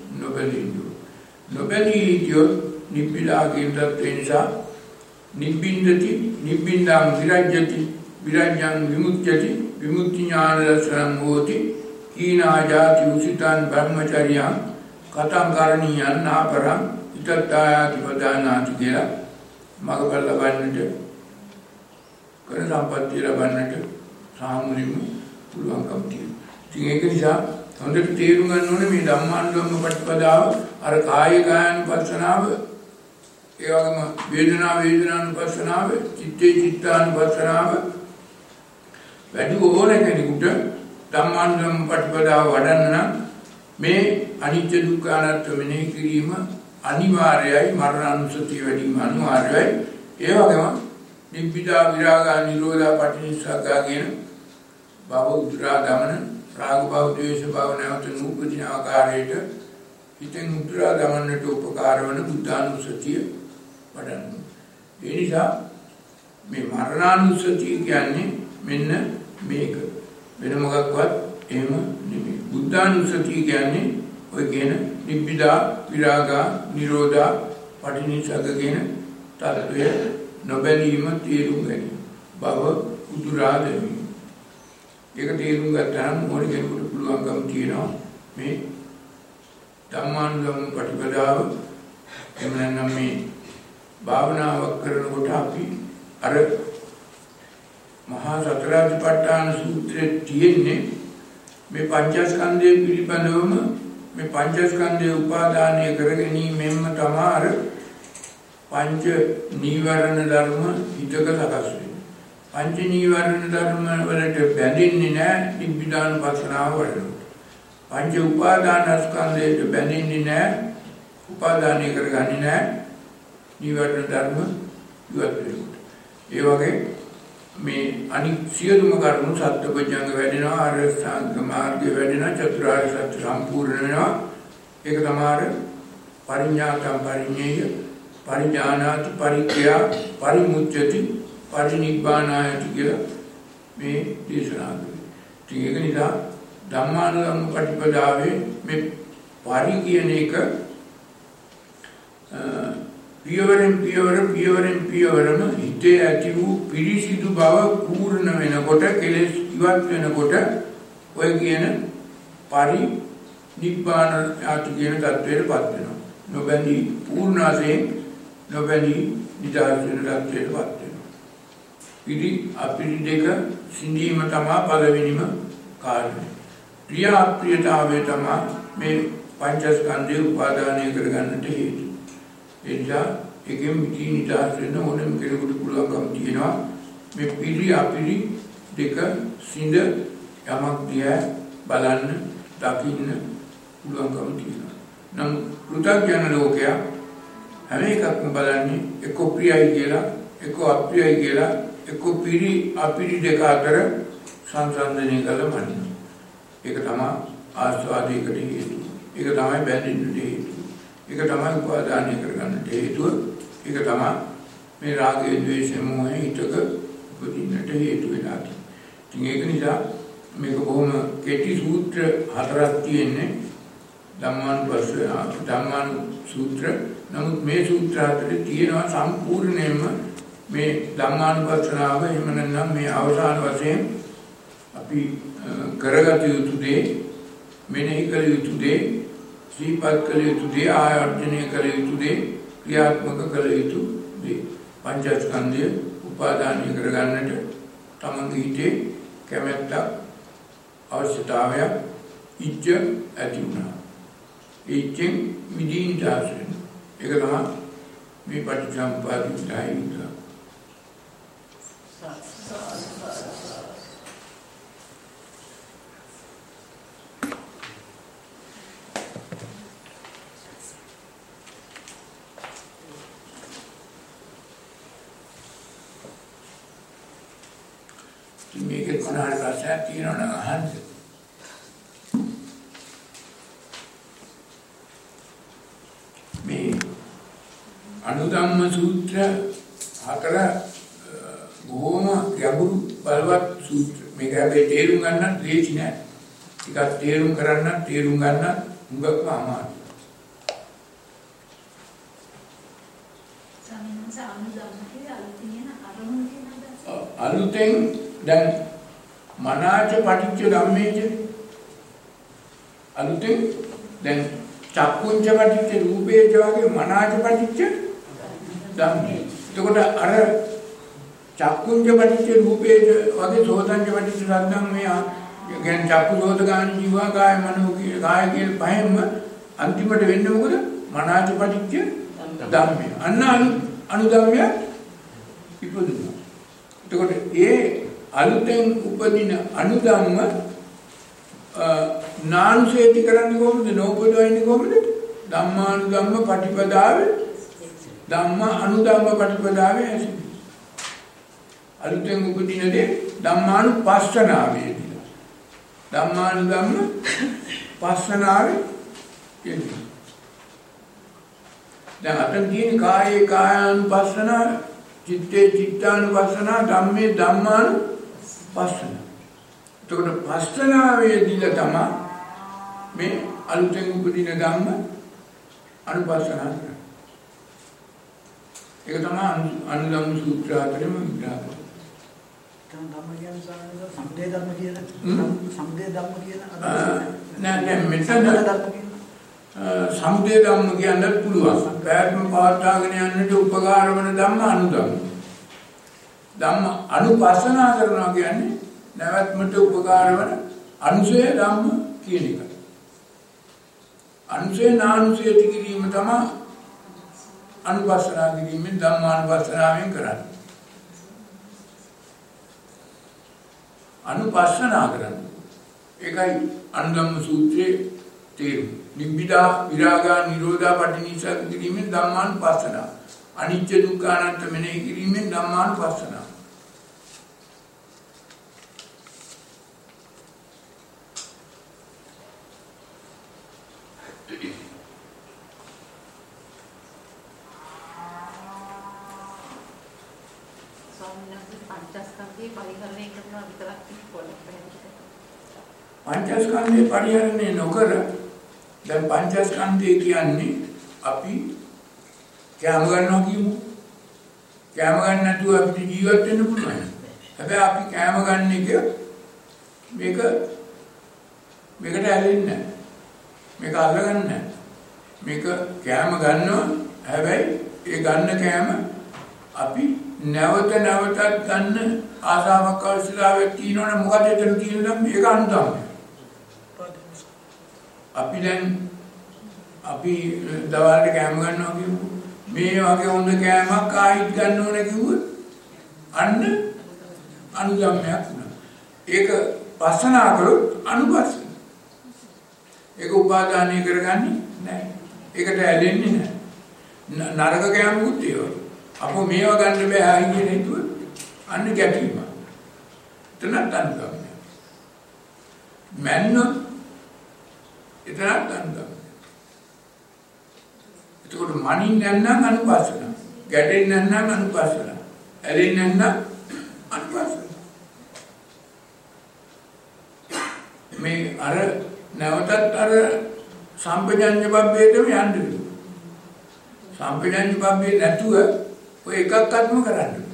නොබැඳී කියොත් නිබ්බිදා කියන තත්ත්වය නිසා නිබ්බින්දති නිබ්බින්දාං විරජ්‍යති විරජ්‍යං විමුක්ඛ්‍යති විමුක්ති ඥාන දර්ශනං හෝති කීනා ජාති උසිතං බ්‍රහ්මචර්යං කතං කරණීයං නාපරං ඉතත්තායාති පදානාති කියලා මගපල ලබන්නට කර සම්පත්තිය ලබන්නට සාමුලින්ම පුළුවන්කම් තියෙනවා. ඉතින් ඒක නිසා හොඳට තේරුම් ගන්න ඕනේ මේ ධම්මානුගම්ම ප්‍රතිපදාව අර කාය කායानुපස්සනාව ඒ වගේම වේදනානුපස්සනාව චිත්තානුපස්සනාව වැඩි ඕනේ කෙනෙකුට ධම්මානුගම්ම ප්‍රතිපදාව වඩන්න නම් මේ අනිත්‍ය දුක්ඛ අනාත්ම මෙනෙහි කිරීම අනිවාර්යයි මරණානුස්සතිය වැඩිම අනිවාර්යයි ඒ වගේම නිබ්බිදා විරාගා නිරෝධා පටිනිස්සග්ගා කියන භව උද්දරා දමන රාග භව ද්වේෂ භව නැවත නූපදින ආකාරයට හිතෙන් උද්දරා දමන්නට උපකාර වන බුද්ධානුස්සතිය වඩන්න. ඒ නිසා මේ මරණානුස්සතිය කියන්නේ මෙන්න මේක. වෙන මොකක්වත් එහෙම නෙමෙයි. බුද්ධානුස්සතිය කියන්නේ ඔය කියන නිබ්බිදා විරාගා නිරෝධා පටිනිස්සග්ග කියන තත්ත්වය නොබැඳීම තේරුම් ගැනීම. භව උද්දරා දැමීම. ඒක තේරුම් ගත්තාම මොන කෙනෙකුට පුළුවන්කම තියෙනවා මේ ධම්මානුගම්ම ප්‍රතිපදාව එහෙම නැත්නම් මේ භාවනාවක් කරනකොට අපි අර මහා සතරාධිපට්ඨාන සූත්‍රයේ තියෙන්නේ මේ පංචස්කන්ධය පිළිබඳවම මේ පංචස්කන්ධය උපාදානය කර ගැනීමෙන්ම තමයි අර පංච නීවරණ ධර්ම හිතක සකස් වෙන්නේ. පංච නීවරණ ධර්ම වලට බැඳෙන්නේ නැහැ නිබ්බිදානුපස්සනාව වඩනකොට. පංච උපාදානස්කන්ධයට බැඳෙන්නේ නැහැ උපාදානය කරගන්නේ නැහැ නීවරණ ධර්ම ඉවත් වෙනකොට. ඒ වගේ මේ අනික් සියලුම කරුණු සත්‍යපජ්ජංග වැඩෙනවා, ආර්යසංග මාර්ගය වැඩෙනවා, චතුරාර්ය සත්‍ය සම්පූර්ණ වෙනවා. ඒක තමයි පරිඥාතම් පරිඤ්ඤය, පරිඥානාති පරික්ඛයා, පරිමුච්ඡති, පරිනිබ්බානායති කියලා මේ දේශනා කරන්නේ. ඒක නිසා ධම්මානුධම්ම පටිපදාවේ මේ පරි කියන එක පියවරෙන් පියවරම හිතේ ඇති වූ පිරිසිදු බව පූර්ණ වෙනකොට, කෙලෙස් ඉවත් වෙනකොට ඔය කියන පරිනිබ්බාන ආති කියන තත්ත්වයටපත් වෙනවා. නොබැඳී පූර්ණාසයෙන් නොබැඳී නිදාස් වෙන තත්ත්වයටපත් වෙනවා. ඉතින් අපිරි දෙක සිඳීම තමයි පළවෙනිම කාරණය. ප්‍රිය අප්‍රියතාවය තමයි මේ පංචස්කන්ධය උපාදානය කරගන්නට හේතු. එනිසා එකෙන් මිදී නිදාස් වෙන්න ඕනම කෙනෙකුට පුළුවන්කම තියෙනවා මේ පිළි අපිලි දෙක සිඳ යමක් දිහා බලන්න, දකින්න පුළුවන්කම තියෙනවා. නම් පෘථග්ජන ලෝකයා හැම එකක්ම බලන්නේ එක්ක ප්‍රියයි කියලා, එක්ක අප්‍රියයි කියලා, එක්ක පිළි අපිලි දෙක අතර සංසන්දනය කරලා මනිනවා. ඒක තමයි ආස්වාදයකට හේතුව. ඒක තමයි බැඳෙන්නට හේතුව. ඒක තමයි උපාදානය කරගන්නට හේතුව. ඒක තමයි මේ රාගය, ද්වේෂය, මොහය හිතක උපදින්නට හේතු වෙලා තියෙන්නේ. ඒක නිසා මේක බොහොම කෙටි සූත්‍ර හතරක් තියෙන්නේ. ධම්මාන සූත්‍ර. නමුත් මේ සූත්‍ර හතරේ තියෙනවා සම්පූර්ණයෙන්ම මේ ධම්මානුපස්සනාව, එහෙම නැත්නම් මේ අවසාන වශයෙන් අපි කරගත යුතු දේ, මෙනෙහි කළ යුතු දේ, සිහිපත් කළ යුතු දේ, ආයෝජනය කළ යුතු දේ, ක්‍රියාත්මක කළ යුතු දේ. පංචස්කන්ධය උපාදානය කරගන්නට තමන්ගේ හිතේ කැමැත්තක්, අවශ්‍යතාවයක්, ඉච්ඡ ඇති වුණා. ඒ ඉච්ඡෙන් මිදීන් දාස වෙනවා. ඒක තමයි මේ පටිච්චසමුප්පාද විද්‍යාව. මේක කොහොමද ප්‍රශ්නයක් තියෙනවනම් අහන්න. මේ අනුධම්ම සූත්‍ර හතර බොහොම ගැඹුරු බලවත් සූත්‍ර. මේක හැබැයි තේරුම් ගන්න ලේසි නෑ. ටිකක් තේරුම් ගන්න හුඟක්ම අමාරුයි. අලුතෙන් දැන් මනාච පටිච්ච ධම්මේච, අලුතෙන් දැන් චක්කුංච පටිච්ච රූපේච වගේ මනාච පටිච්ච ධම්මේ. එතකොට අර චක්කුංච පටිච්ච රූපේච වගේ සෝතංච පටිච්ච සද්දම් මේ කියන්නේ චක්කු සෝත ගාන ජීවා කාය මනෝ කාය කියන පහෙන්ම අන්තිමට වෙන්නේ මොකද? මනාච පටිච්ච ධම්මේ. අන්න අනුධම්මය ඉපදුණා. එතකොට ඒ අලුතෙන් උපදින අනුධම්ම නාන්සේති කරන්නේ කොහොමද? නෝපදවන්නේ කොහොමද? ධම්මානුධම්ම පටිපදාවේ, ධම්ම අනුධම්ම පටිපදාවේ ඇසිදි. අලුතෙන් උපදින දේ ධම්මානුපස්සනාවේදී. ධම්මානුධම්ම පස්සනාවේ කියන්නේ. දැන් අතන තියෙන කායේ කායානුපස්සනාව, චිත්තේ චිත්තානුපස්සනා, ධම්මේ ධම්මානුපස්සනා. එතකොට පස්සනාවේදීලා තමයි මේ අලුතෙන් උපදින ධම්ම අනුපස්සනා කරන්නේ. ඒක තමයි අනුධම්ම සූත්‍ර හතරෙම විග්‍රහ කරන්නේ. ධම්ම කියන්නේ සාමාන්‍යයෙන් සම්දේ ධම්ම කියන සම්දේ ධම්ම කියන නෑ මෙතන සම්දේ ධම්ම කියන්නත් පුළුවන්. ප්‍රයත්න පවත්වාගෙන යන්නට උපකාර වන ධම්ම අනුධම්ම. ධම්ම අනුපස්සනා කරනවා කියන්නේ නැවැත්මට උපකාර වන අනුසය ධම්ම කියන එක. අනුසය නානුසය කිරීම තමයි අනුපස්සනා කිරීමෙන් ධම්මානුපස්සනාවෙන් කරන්නේ. අනුපස්සනා කරන්නේ. ඒකයි අනුධම්ම සූත්‍රයේ තේරුම. නිබ්බිදා විරාගා නිරෝධා පටිනිස්සග්ග කිරීමෙන් ධම්මානුපස්සනා. අනිත්‍ය දුක්ඛ අනාත්ම මෙනෙහි කිරීමෙන් ධම්මානුපස්සනාව. පංචස්කන්ධේ පරිහරණය නොකර දැන් පංචස්කන්ධය කියන්නේ අපි කැම ගන්නවා කියමු. කැම ගන්න නැතුව අපිට ජීවත් වෙන්න පුළුවන්. හැබැයි අපි කැම ගන්න එක මේකට ඇලෙන්නේ නැහැ. මේක අල්ලගන්නේ නැහැ. මේක කැම ගන්නවා. හැබැයි ඒ ගන්න කැම අපි නැවත නැවතත් ගන්න ආසාවක් අවශ්‍යතාවයක් තියෙනවනේ මොකද එතන තියෙන මේක අනුතම්ය. අපි දවල්ට කැම ගන්නවා කියමු. මේ වගේ හොඳ කෑමක් ආයිත් ගන්න ඕන කිව්වොත් අන්න අනුගම්මයක් වුණා. ඒක පස්සනා කරොත් අනුපස්සන. ඒක උපාදානය කරගන්නේ නැහැ. ඒකට ඇලෙන්නේ නැහැ. නරක කෑමකුත් ඒ වගේ. අපෝ මේවා ගන්න බෑ ආයි කියන හිතුවොත් අන්න ගැටීම. එතනත් අනුගම්මය. මැන්නොත් එතනත් අනුගම්මය. එතකොට මනින් නැත්නම් අනුපස්සන. ගැටෙන්නේ නැත්නම් අනුපස්සන. ඇලෙන්නේ නැත්නම් අනුපස්සන. මේ අර නැවතත් අර සම්පජඤ්ඤ බබ්බේටම යන්න වෙනවා. සම්පජඤ්ඤ බබ්බේ නැතුව ඔය එකක්වත්ම කරන්න බෑ.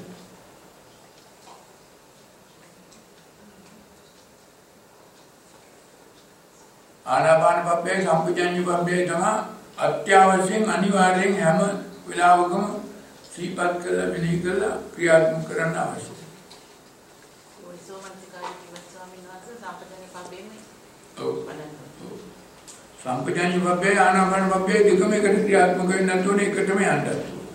ආනාපාන බබ්බේ සම්පජඤ්ඤ බබ්බේ තමයි අත්‍යවශ්‍යයෙන් අනිවාර්යෙන් හැම වෙලාවකම සීපත් කරලා මෙනෙහි කරලා ක්‍රියාත්මක කරන්න අවශ්‍යයි. ඔය සෝමන්තිකාරී ස්වාමීන් වහන්සේ සම්පජඤ්ඤ බබ්බේනේ. ඔව්. සම්පජඤ්ඤ බබ්බේ ආනාපාන බබ්බේ දෙකම එකට ක්‍රියාත්මක වෙන්නේ නැතුව එකටම යන්නත්.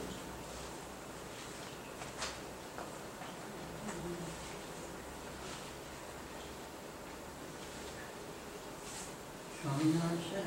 ස්වාමීන් වහන්සේ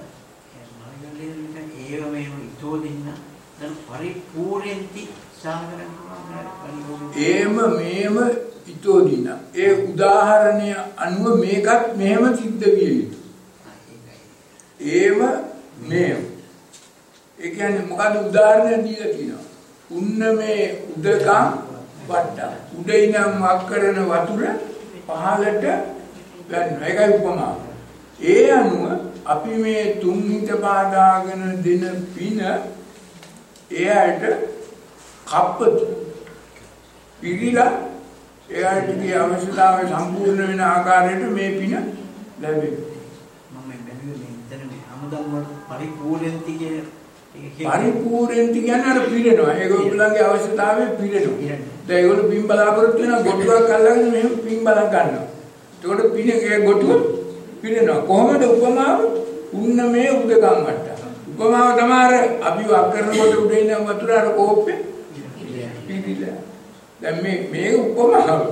ඒව මේව ඉතෝදින්න දැන් පරිපූර්ණෙන්ති සාහරණ ඒම මේම ඉතෝදින්න ඒ උදාහරණය අනුව මේකත් මෙහෙම සිද්ධ විය යුතුයි. ඒම මේම ඒ කියන්නේ මොකද උදාහරණයක් දීලා කියනවා. උන්න මේ උදකම් වට්ටා උඩිනම් වක් කරන වතුර පහළට වැන්න. ඒකයි උපමාව. ඒ අනුව අපි මේ තුන් හිත බාදාගෙන දෙන පින එයාට කප්පතු පිළිලා එයාටගේ අවශ්‍යතාවය සම්පූර්ණ වෙන ආකාරයට මේ පින ලැබෙනවා. මම බැලුවේ මෙතන මේ අමුදම් වල පරිපූර්ණන්ති කියන පරිපූර්ණන්ති කියන්නේ අර පිළිනවා. ඒගොල්ලන්ගේ අවශ්‍යතාවය පිළිනවා. දැන් ඒගොල්ලෝ පින් බලාපොරොත්තු වෙනවා ගොඩක් අල්ලගෙන මෙහෙම පින් බලා ගන්නවා. එතකොට පින ඒ ගොඩුව පිළිනවා. කොහොමද උපමාව? උන්න මේ උදකම් වට්ටා. උපමාව තමයි අපි වක් කරනකොට උඩ ඉන්න වතුර අර කෝප්පේ පිළිලා. දැන් මේ උපමාව.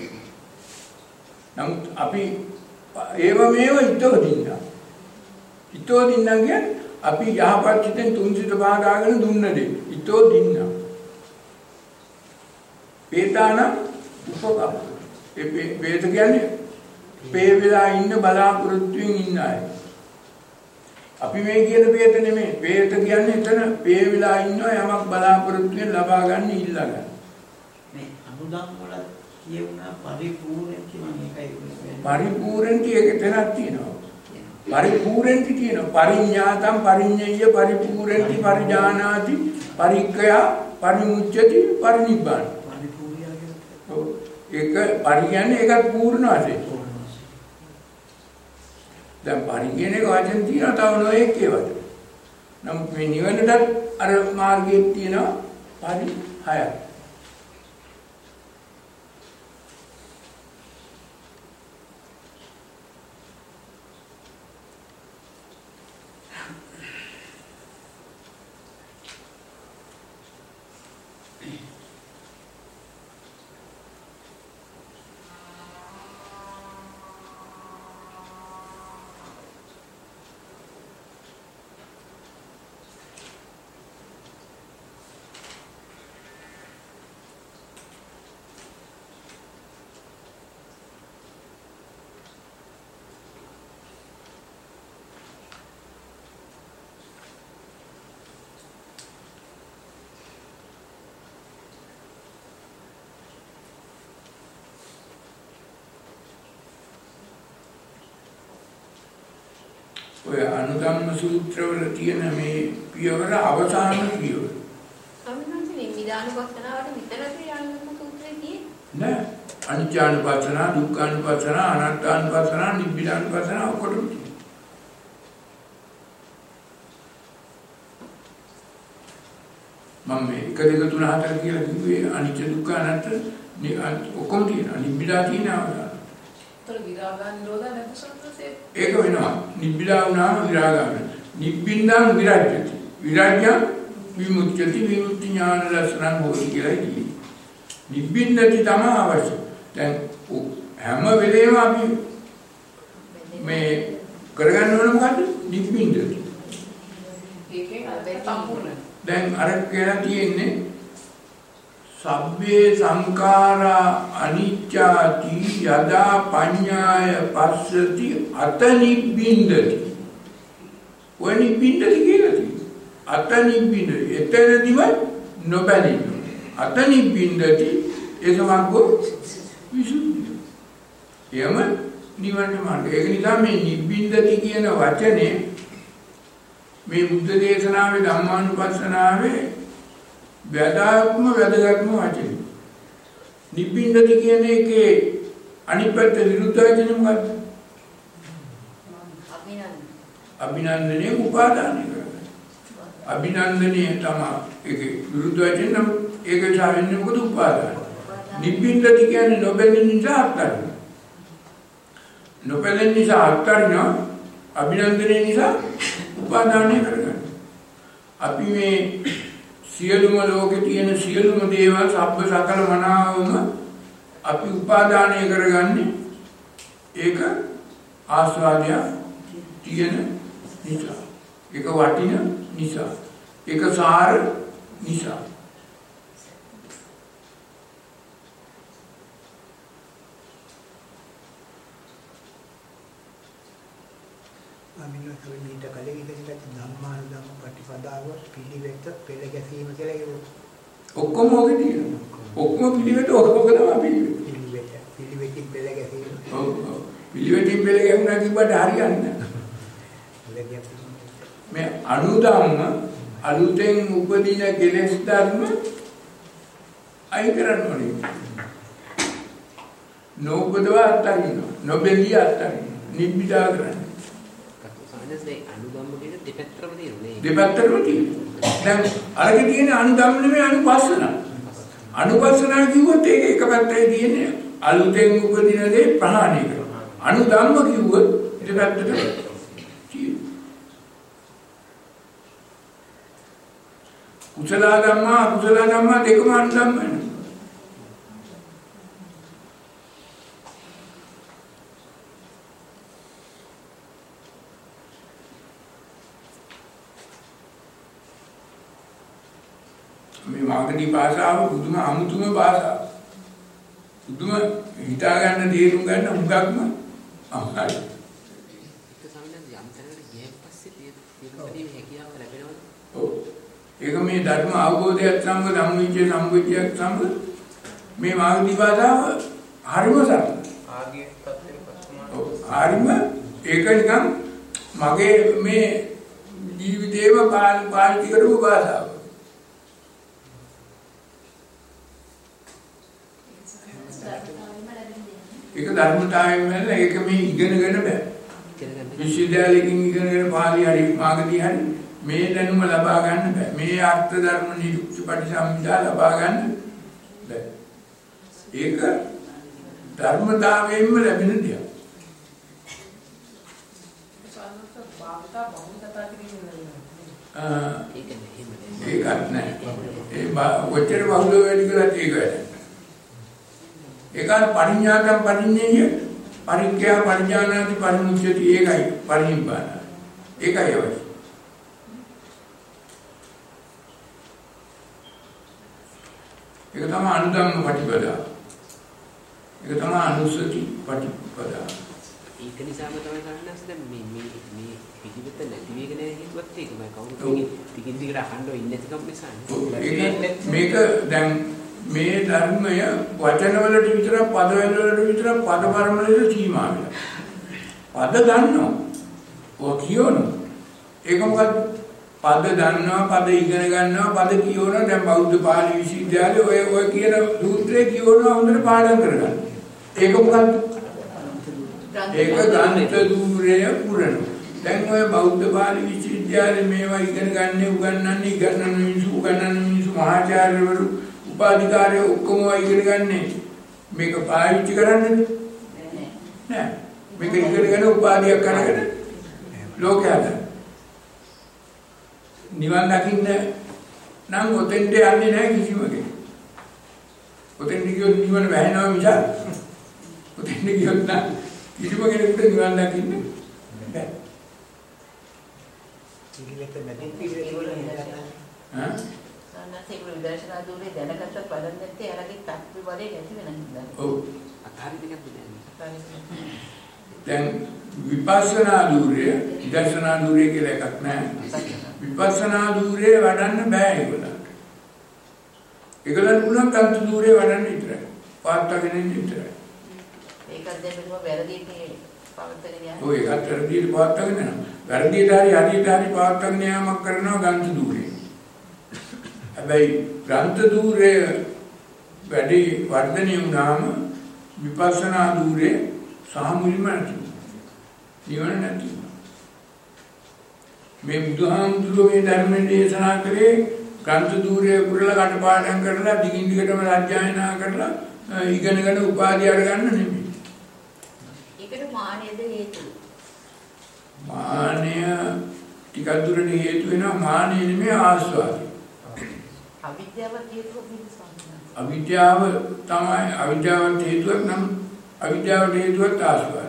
නමුත් අපි ඒව මේව ඉතෝදින්න. ඉතෝදින්න කියන්නේ අපි යහපත් හිතෙන් තුන්සිත භාගාගෙන දුන්න දෙ. ඉතෝදින්න. වේදාන උපකම්. ඒ වේද කියන්නේ පේ වෙලා ඉන්න බලාපොරොත්තුෙන් ඉන්න අය. අපි මේ කියන වේද නෙමෙයි. වේද කියන්නේ එතන පේ වෙලා ඉන්නවා යමක් බලාපොරොත්තුෙන් ලබා ගන්න ඉල්ලා ගන්න. මේ අනුදම් වල කියුණා පරිපූර්ණන්ති මම ඒකයි කියන්නේ. පරිපූර්ණන්ති එක තැනක් තියෙනවා. පරිපූර්ණන්ති කියනවා. පරිඤ්ඤාතම් පරිඤ්ඤය පරිපූර්ණන්ති පරිජානාති පරික්ඛයා පරිමුච්ඡති පරිනිබ්බාන. පරිපූර්ණිය කියන්නේ. ඔව්. ඒක පරි කියන්නේ ඒකත් පූර්ණ වශයෙන්. දැන් පරිගණ එක වචන තියෙනවා තව නොඑක ඒවාද. නමුත් මේ නිවනට අර මාර්ගයේ තියෙනවා පරි 6ක්. ඔය අනුධම්ම සූත්‍රවල තියෙන මේ පියවර අවසාන පියවර. සම්මතනේ නිදානුපස්සනාවට විතරද අනුධම්ම සූත්‍රයේ තියෙන්නේ? නෑ. අනිත්‍යානුපස්සනා, දුක්ඛානුපස්සනා, අනාත්මානුපස්සනා, නිබ්බිදානුපස්සනා ඔක්කොම තියෙනවා. මම මේ 1 2 3 4 කියලා කිව්වේ අනිත්‍ය දුක්ඛ අනාත්ම ඔක්කොම තියෙනවා. නිබ්බිදා තියෙනවා. ඒතර විරාගා නිරෝධා නැත්නම් සම්ප්‍රසේ ඒක වෙනවා. නිබ්බිදා වුණාම විරාගා වෙනවා. නිබ්බින්දං විරාජ්‍යති. විරාජ්‍යං විමුක්තිය විමුක්ති ඥාන දර්ශනං හොයි කියලා කියනවා. නිබ්බින්දති තමයි අවශ්‍ය. දැන් හැම වෙලේම අපි මේ කරගන්න ඕන මොකද්ද? නිබ්බින්දති. ඒකෙන් අල්පේ සම්පූර්ණ. දැන් අර කියලා තියෙන්නේ සබ්බේ සංඛාරා අනිච්චාති යදා පඤ්ඤාය පස්සති අත නිබ්බින්දති. ඔය නිබ්බින්දති කියලා තියෙනවා. අත නිබ්බින්දති. එතනදිම නොබැලින්න. අත නිබ්බින්දති ඒකමග්ගෝ විසුද්ධිය. එයම නිවන මාර්ගය. ඒක නිසා මේ නිබ්බින්දති කියන වචනේ මේ බුද්ධ දේශනාවේ ධම්මානුපස්සනාවේ වැදගත්ම වචනේ. නිබ්බින්දති කියන එකේ අනිත් පැත්ත විරුද්ධ වචනේ මොකක්ද? අභිනන්දනයේ උපාදානය කරගන්න. අභිනන්දනයේ තමයි ඒකේ විරුද්ධ වචනේ නම් ඒක සාවෙන්නේ මොකද උපාදාන. නිබ්බින්දති කියන්නේ නොබැලෙන නිසා අත්හරින. නොබැලෙන නිසා අත්හරින අභිනන්දනයේ නිසා උපාදානය කරගන්න. අපි මේ සියලුම ලෝකේ තියෙන සියලුම දේවල් සබ්බ සකල මනාවම අපි උපාදානය කරගන්නේ ඒක ආස්වාදය තියෙන නිසා. ඒක වටින නිසා. ඒක සාර නිසා. අමිනෝසෙමිට කලෙක ඉඳලා ධම්මානුධම්ම ප්‍රතිපදාව පිළිවෙත පෙළ ගැසීම කියලා ඒක ඔක්කොම ඔගේ තියෙනවා. ඔක්කොම පිළිවෙත ඔක්කොම තමයි පිළිවෙතින් පෙළ ගැසීම. ඔව් ඔව්. පිළිවෙතින් පෙළ ගැහුණා කිව්වට හරියන්නේ නැහැ. මේ අනුධම්ම අලුතෙන් උපදින කෙලෙස් ධර්ම අයින් කරන්න ඕනේ. නොඋපදවා අත්හරිනවා. නොබෙලිය අත්හරිනවා. නිබ්බිදා කරන්නේ. අනුගම්ම කියන දෙපැත්තම තියෙනවා. දෙපැත්තම තියෙනවා. දැන් අරගෙන තියෙන අනුගම්ම නෙමෙයි අනුපස්සන. අනුපස්සන කිව්වොත් ඒක එක පැත්තයි තියෙන්නේ අලුතෙන් උපදින දේ ප්‍රහාණය කරනවා. අනුගම්ම කිව්වොත් දෙපැත්තට තියෙනවා. කුසල ධම්මා අකුසල ධම්මා දෙකම අනුගම්ම වෙනවා. මේ මාගදී භාෂාව බුදුම අමුතුම භාෂාව. බුදුම හිතා ගන්න තේරුම් ගන්න හුඟක්ම අමාරුයි. ඒක සමහරවිට යම් තැනකට ගියන් පස්සේ තේරුම් හැකියාව ලැබෙනවද? ඔව්. ඒක මේ ධර්ම අවබෝධයත් සමග ධම්මවිචේ සම්බුද්ධියත් සමග මේ මාගදී භාෂාව හරිම සරලයි. ආගිය තත්ත්වෙට පස්සම ඔව්. හරිම ඒක නිකන් මගේ මේ ජීවිතේම පාවිච්චි කරපු භාෂාව. ඒක ධර්මතාවයෙන් වෙන ඒක මේ ඉගෙනගෙන බෑ. විශ්වවිද්‍යාලයකින් ඉගෙනගෙන පාළි හරි මාගදී හරි මේ දැනුම ලබා ගන්න බෑ. මේ අර්ථ ධර්ම නිරුක්ති පටිසම්භිදා ලබා ගන්න බෑ. ඒක ධර්මතාවයෙන්ම ලැබෙන දෙයක්. ඒකත් නෑ. ඒ ඔච්චර බහුල වැඩි කරත් ඒක වැඩ. ඒකත් පරිඥාතම් පරිඥේය පරික්ඛ්‍යා පරිඥානාති පරිමුච්ඡති ඒකයි පරිනිබ්බාන. ඒකයි අවශ්‍ය. ඒක තමයි අනුධම්ම පටිපදා. ඒක තමයි අනුස්සති පටිපදා. ඒක නිසාම තමයි ගන්නස් දැන් මේ පිළිවෙත නැති වෙගෙන හිතුවත් ඒක මම කවුරුත් ටිකින් ටිකට අහන්න ඉන්නේ නැතිකම නිසානේ. මේක දැන් මේ ධර්මය වචනවලට විතර පදවලට විතර පද පරමලට සීමා වෙනවා. පද ගන්නවා. ඔය කියනවා. ඒක මොකද? පද දන්නවා, පද ඉගෙන ගන්නවා, පද කියනවා. දැන් බෞද්ධ පාලි විශ්වවිද්‍යාලේ ඔය කියන සූත්‍රේ කියනවා හොඳට පාඩම් කරගන්න. ඒක මොකද්ද? ඒක ගාන්ත දූරය පුරන. දැන් ඔය බෞද්ධ පාලි විශ්වවිද්‍යාලේ මේවා ඉගෙන ගන්න උගන්වන්න මිනිස්සු මහාචාර්යවරු උපාධිකාරයෝ ඔක්කොම ඉගෙන ගන්නේ මේක පාවිච්චි කරන්නේ නෑ. මේක ඉගෙනගෙන උපාධියක් කරගෙන ලෝකයට නිවන් දකින්න නම් ඔතෙන්ට යන්නේ නැහැ කිසිම කෙනෙක්. ඔතෙන්ට ගියොත් නිවන වැහෙනවා මිසක් ඔතෙන්ට ගියොත් නම් කිසිම කෙනෙකුට නිවන් දකින්න බෑ. ඉංග්‍රීසියට මැදින් පිළිවෙල සන්නත් ඒක විදර්ශනා දුරේ දැනගත්තත් බලන්න නැත්තේ එයාලගේ තත්ත්ව බලේ නැති වෙන හින්දා. ඔව්. අතාරින්න කියන්නේ. දැන් විපස්සනා ධූරය, විදර්ශනා ධූරය කියලා එකක් නැහැ. විපස්සනා ධූරය වඩන්න බෑ ඒගොල්ලන්ට. ඒගොල්ලන්ට පුළුවන් කන්ත ධූරය වඩන්න විතරයි. පාත්තගෙන ඉන්න විතරයි. ඒකත් දැන් මෙතන වැරදිට පවත්වාගෙන යනවා. ඔය ඒකත් වැරදිට පවත්වාගෙන යනවා. වැරදිට හරියට පවත්වාගෙන යාමක් කරනවා ගන්ත ධූරය. හැබැයි ග්‍රන්ථ ධූරය වැඩි වර්ධනය වුණාම විපස්සනා ධූරය සාමුලින්ම නැති නිවන නැති මේ බුදුහාමුදුරුවෝ මේ ධර්මයේ දේශනා කරේ ග්‍රන්ථ ධූරය පුරලා කටපාඩම් කරලා දිගින් දිගටම රාජ්‍යයනා කරලා ඉගෙනගෙන උපාධිය අරගන්න නෙමෙයි. ඒකට මානෙද හේතුව. මානය ටිකක් දුරට හේතු වෙනවා. මානෙ නෙමෙයි ආස්වාදය. අවිද්‍යාව හේතුව පිළිසඳන. අවිද්‍යාව තමයි අවිද්‍යාවට හේතුවක් නම් අවිද්‍යාවට හේතුවක් ආස්වාදය.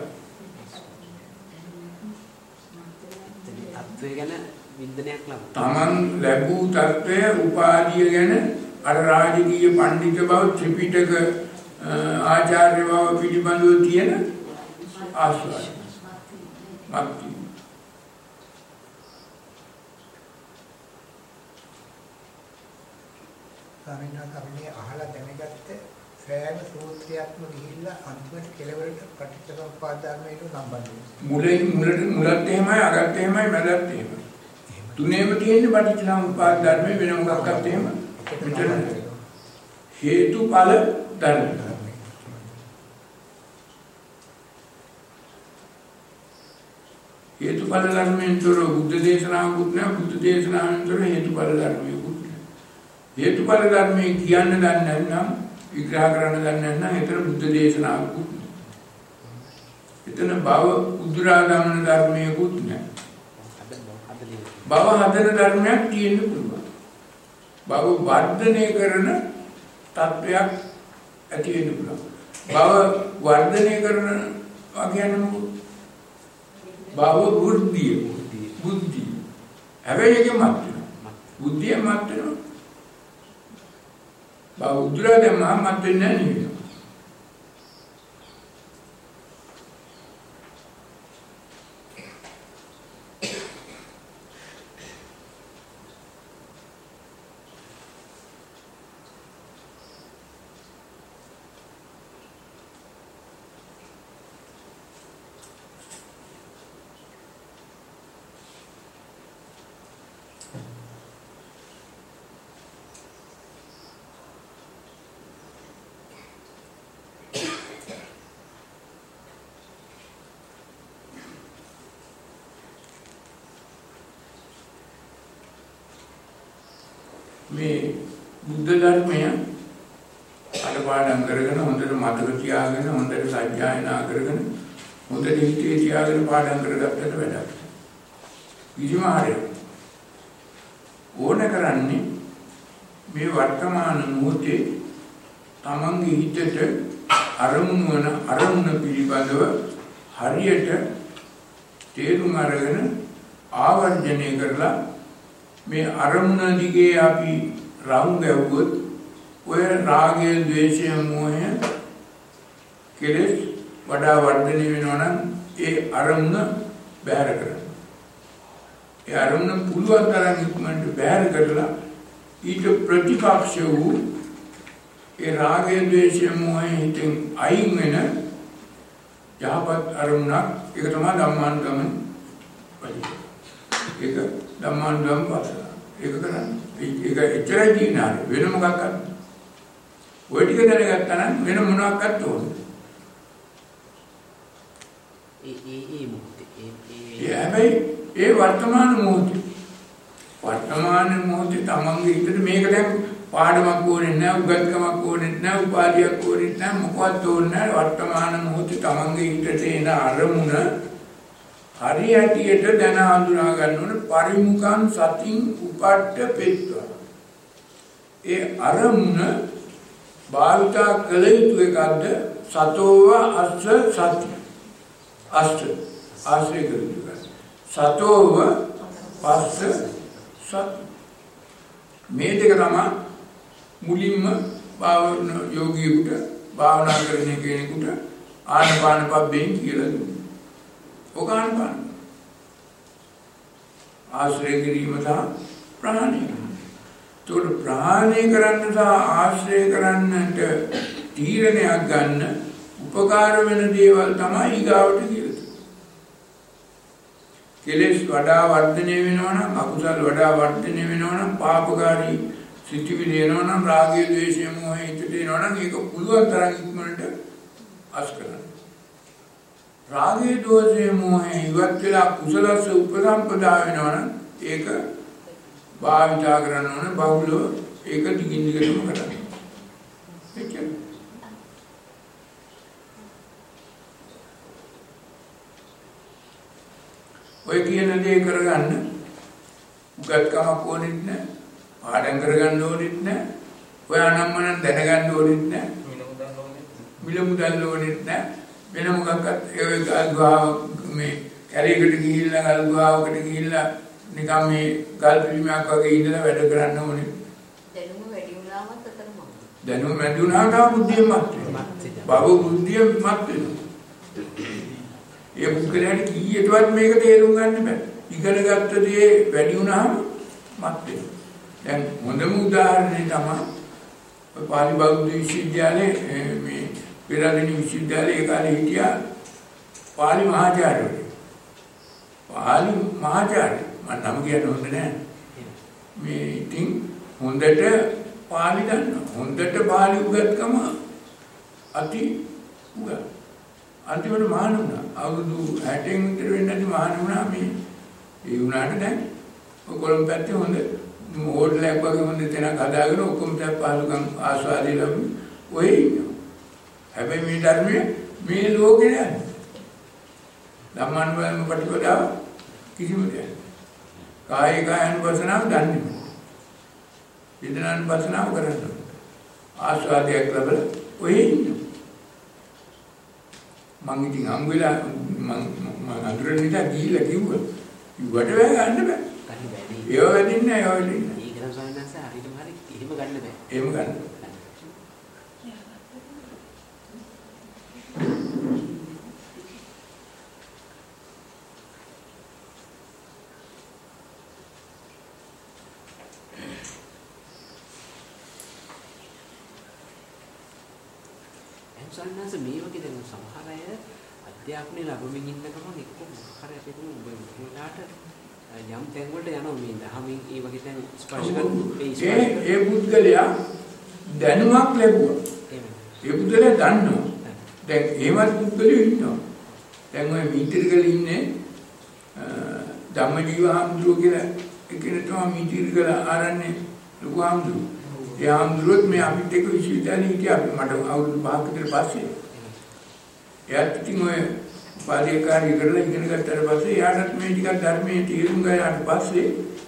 තත්ත්වය ගැන වින්දනයක් ලබන. තමන් ලැබූ තත්ත්වය උපාධිය ගැන අර රාජකීය පඬිත බව ත්‍රිපිටක ආචාර්ය බව පිළිබඳව තියෙන ආස්වාදය. මක්ති සාමිනාකරණේ අහලා දැනගත්ත සෑම සූත්‍රයක්ම ගිහිල්ලා අන්තිමට කෙලවරට පටිච්චසමුප්පාද ධර්මයට නම්බන්නේ. මුලත් එහෙමයි අගත් එහෙමයි මැදත් එහෙමයි. තුනේම තියෙන්නේ පටිච්චසමුප්පාද ධර්මයේ වෙන මොකක්වත් එහෙම මෙතන හේතුඵල ධර්ම. හේතුඵල ධර්මයෙන් තොර බුද්ධ දේශනාවකුත් නැහැ. බුද්ධ දේශනාවෙන් තොර හේතුඵල ධර්මයකුත් නැහැ. හේතුඵල ධර්මයේ කියන්න දන්නේ නැත්නම් විග්‍රහ කරන්න දන්නේ නැත්නම් ඒතර බුද්ධ දේශනාවකුත් නැහැ. එතන භව උද්දරාගමන ධර්මයකුත් නැහැ. භව හදන ධර්මයක් තියෙන්න පුළුවන්. භව වර්ධනය කරන තත්වයක් ඇති වෙන්න පුළුවන්. භව වර්ධනය කරන වගේම භව වෘද්ධිය බුද්ධිය. හැබැයි ඒකෙ මත් වෙනවා. බුද්ධිය මත් වෙනවා. භව උද්දරාගමන මහත් වෙන්නේ නැහැ. මේ බුද්ධ ධර්මය අනුපාඩම් කරගෙන හොඳට මතක තියාගෙන හොඳට සත්‍යයනා කරගෙන හොඳට හිතේ තියාගෙන පාඩම් කරගත්තට වැඩක්. කිසිම හරියක් ඕන කරන්නේ මේ වර්තමාන මොහොතේ තමන්ගේ හිතට අරමුණ පිළිබඳව හරියට තේරුම් අරගෙන ආවර්ජනය කරලා මේ අරමුණ දිගේ අපි රවුම් ගැව්වොත් ඔය රාගය, ද්වේෂය, මෝහය කෙලෙස් වඩා වර්ධනය වෙනවා නම් ඒ අරමුණ බැහැර කරන්න. ඒ අරමුණ පුළුවන් තරම් ඉක්මනට බැහැර කරලා ඊට ප්‍රතිපක්ෂ වූ ඒ රාගය, ද්වේෂය, මෝහය හිතෙන් අයින් වෙන යහපත් අරමුණක් ඒක තමයි ධම්මානුගමන ඒක ධම්මානුධම්ම පස්සන. ඒක කරන්නේ. ඒක එච්චරයි තියෙන්නේ. වෙන මොකක් කරන්නේ? ඔය ටික දැනගත්තා නම් වෙන මොනවාක්වත් ඕනේ. ඒ මොහොතේ හැබැයි ඒ වර්තමාන මොහොතේ තමන්ගේ හිතට මේක දැන් පාඩමක් ඕනේ නැහැ, උගත්කමක් ඕනේ නැහැ, උපාධියක් ඕනේ නැහැ, මොකවත් ඕනේ නැහැ. වර්තමාන මොහොතේ තමන්ගේ හිතට එන අරමුණ හරියටියට දැන හඳුනා ගන්න ඕනේ. පරිමුඛං සතින් උපට්ඨ පෙත්වා. ඒ අරමුණ භාවිතා කළ යුතු එකක්ද? සතෝව අස්ස සති. ආශ්‍රය කරගන්න. සතෝව පස්ස සති. මේ දෙක තමයි මුලින්ම යෝගීකට භාවනා කරන කෙනෙකුට ආනපාන පබ්බෙන් කියලා දුන්නා. ඔක ආනපාන. ආශ්‍රය කිරීම සහ ප්‍රහාණය කිරීම. ඒකට ප්‍රහාණය කරන්න සහ ආශ්‍රය කරන්නට තීරණයක් ගන්න උපකාර වෙන දේවල් තමයි ඊගාවට කියලා. කෙලෙස් වඩා වර්ධනය වෙනවා නම්, අකුසල වඩා වර්ධනය වෙනවා නම්, පාපකාරී සිතිවිලි එනවා නම්, රාගය, ද්වේෂය, මොහය හිතට එනවා නම් ඒක පුළුවන් තරම් ඉක්මනට අස් කරන්න. රාගය, ද්වේෂය, මොහය ඉවත් වෙලා කුසලස්ස උපසම්පදා වෙනවා නම් ඒක භාවිතා කරන්න ඕනේ බහුලව. ඒක දිගින් දිගටම කරන්න. එච්චරයි. ඔය කියන දේ කරගන්න උගත්කමක් ඕනෙත් නැහැ, පාඩම් කරගන්න ඕනෙත් නැහැ, ඔය අනම්මනම් දැනගන්න ඕනෙත් නැහැ, මිල මුදල් ඕනෙත් නැහැ, වෙන මොකක්වත් ඒ ගල්ගාව මේ කැලේකට ගිහිල්ලා ගල්ගාවකට ගිහිල්ලා නිකම් මේ ගල් පිළිමයක් වගේ ඉඳලා වැඩ කරන්න ඕනේ. දැනුම වැඩි වුණාමත් අතරම. දැනුම වැඩි වුණාම බුද්ධිය මත් වෙනවා. බව බුද්ධිය මත් වෙනවා. ඒ පුද්ගලයාට කීයටවත් මේක තේරුම් ගන්න බෑ. ඉගෙන ගත්ත දේ වැඩි වුණාම මත් වෙනවා. දැන් හොඳම උදාහරණය තමයි ඔය පාලි බෞද්ධ විශ්වවිද්‍යාලයේ මේ පෙරදින විශ්වවිද්‍යාලයේ කාලේ හිටියා පාලි මහාචාර්යවරු. පාලි මහාචාර්ය මම නම කියන්න හොඳ නෑ. මේ ඉතින් හොඳට පාලි දන්නවා. හොඳට පාලි උගත්කම අති උගත්. අන්තිමට මහාන වුණා. අවුරුදු 60න් විතර වෙන්නදී මහාන වුණා. මේ ඒ වුණාට දැන් ඔය කොළඹ පැත්තේ හොඳ හෝටලයක් වගේ හොඳ තැනක් හදාගෙන ඔක්කොම තත් පාලුකම් ආස්වාදේ ලැබුණ ඔය ඉන්නවා. හැබැයි මේ ධර්මයේ මේ ලෝකේ නෑ. ධම්මානුභව ප්‍රතිපදාව කිසිම දෙයක්. කායනුපස්සනාව දන්නේ නැහැ. වේදනානුපස්සනාව කරන්නේ. ආස්වාදයක් ලැබලා ඔය ඉන්නවා. මං ඉතින් අංගුලා මං අඳුරන නිසා ගිහිල්ලා කිව්වා. ඉුවට බෑ ගන්න බෑ. ඒව වෙදින්නේ නැහැ, ඒව වෙදින්නේ නැහැ. ඒක නම් සාමාන්‍යයෙන් හරියටම හරි එහෙම ගන්න බෑ. එහෙම ගන්න. සන්නස මේ වගේ දැන් සමහර අය අධ්‍යාපනය ලැබෙමින් ඉන්න ගමන් එක්ක මොකක් හරි අපිට උඹලාට යම් තැන් වලට යනවා මේ දහමින් ඒ වගේ තැන් ස්පර්ශ කරන ඒ පුද්ගලයා දැනුමක් ලැබුවා. ඒ පුද්ගලයා දන්නවා. දැන් ඒවත් පුද්ගලයෝ ඉන්නවා. දැන් ඔය මීටිරිකල ඉන්නේ ධම්මජීව හාමුදුරුවෝ කියලා එකනේ තමයි මීටිරිකල ආරන්නේ ලොකු හාමුදුරුවෝ. ඒ හාමුදුරුවෝත් මේ අපිට එක්ක විශ්වවිද්‍යාලේ හිටියා. මට අවුරුදු 5ක විතර පස්සේ. එයාත් ඉතින් ඔය උපාධිකාරී කරලා ඉගෙන ගත්තට පස්සේ එයාටත් මේ ටිකක් ධර්මයේ තේරුම් ගයාට පස්සේ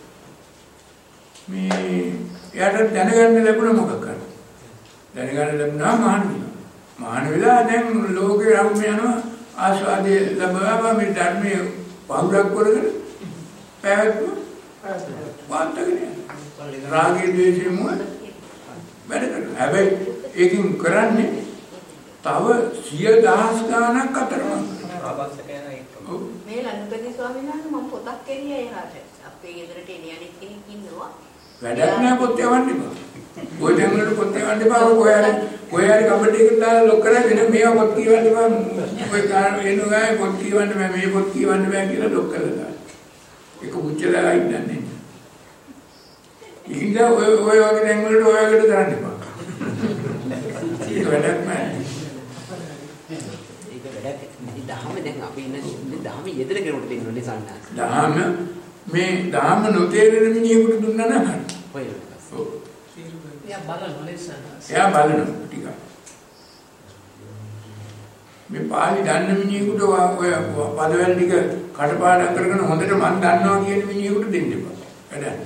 මේ එයාට දැනගන්න ලැබුණ මොකක් කරා. දැනගන්න ලැබුණා මහාන වෙලා දැන් ලෝකේ රවුම යනවා ආස්වාදයේ ලැබවා මේ ධර්මයේ පහුරක් කරගෙන පැවැත්ම වාන්තගෙන රාගයේ ද්වේෂයේ මොහ වැඩ කරනවා. හැබැයි ඒකෙන් කරන්නේ තව 100,000 ගණක් අතරමං ආබස්සක යන එක. මේ ලනුපති ස්වාමීන් වහන්සේ මම පොතක් කෙරියා එහාට. අපේ ගෙදරට එන යන්නේ කෙනෙක් ඉන්නවා. වැඩක් නෑ පොත් යවන්න එපා. ඔය දැන් වලට පොත් යවන්න එපා. කොහේ හරි කබඩ් එකකට දාලා ලොක් කරලා වෙන මේවා පොත් කියවන්න එපා. ඔය කාර වෙන ගාය පොත් කියවන්න බෑ මේ පොත් කියවන්න බෑ කියලා ලොක් කරලා දාන්න. එක පුච්චලා ඉන්නන්නේ. ඉතින් ඔය වගේ දැන් වලට ඔයකට කරන්න එපා. ඒක වැඩක් නෑ. ඒක වැඩක්. දහම දැන් අපි ඉන්නේ දහම යෙදෙන කෙනෙකුට දෙන්න ඕනේ සන්නාස. දහම නොතේරෙන මිනිහෙකුට දුන්නා නම් හරි. ඔය. ඔව්. එයා බලනවා සන්නාස. එයා බලනවා ටිකක්. මේ පාලි දන්න මිනිහෙකුට ඔය පදවැල් ටික කටපාඩම් කරගෙන හොඳට මම දන්නවා කියන මිනිහෙකුට දෙන්න එපා. වැඩක්.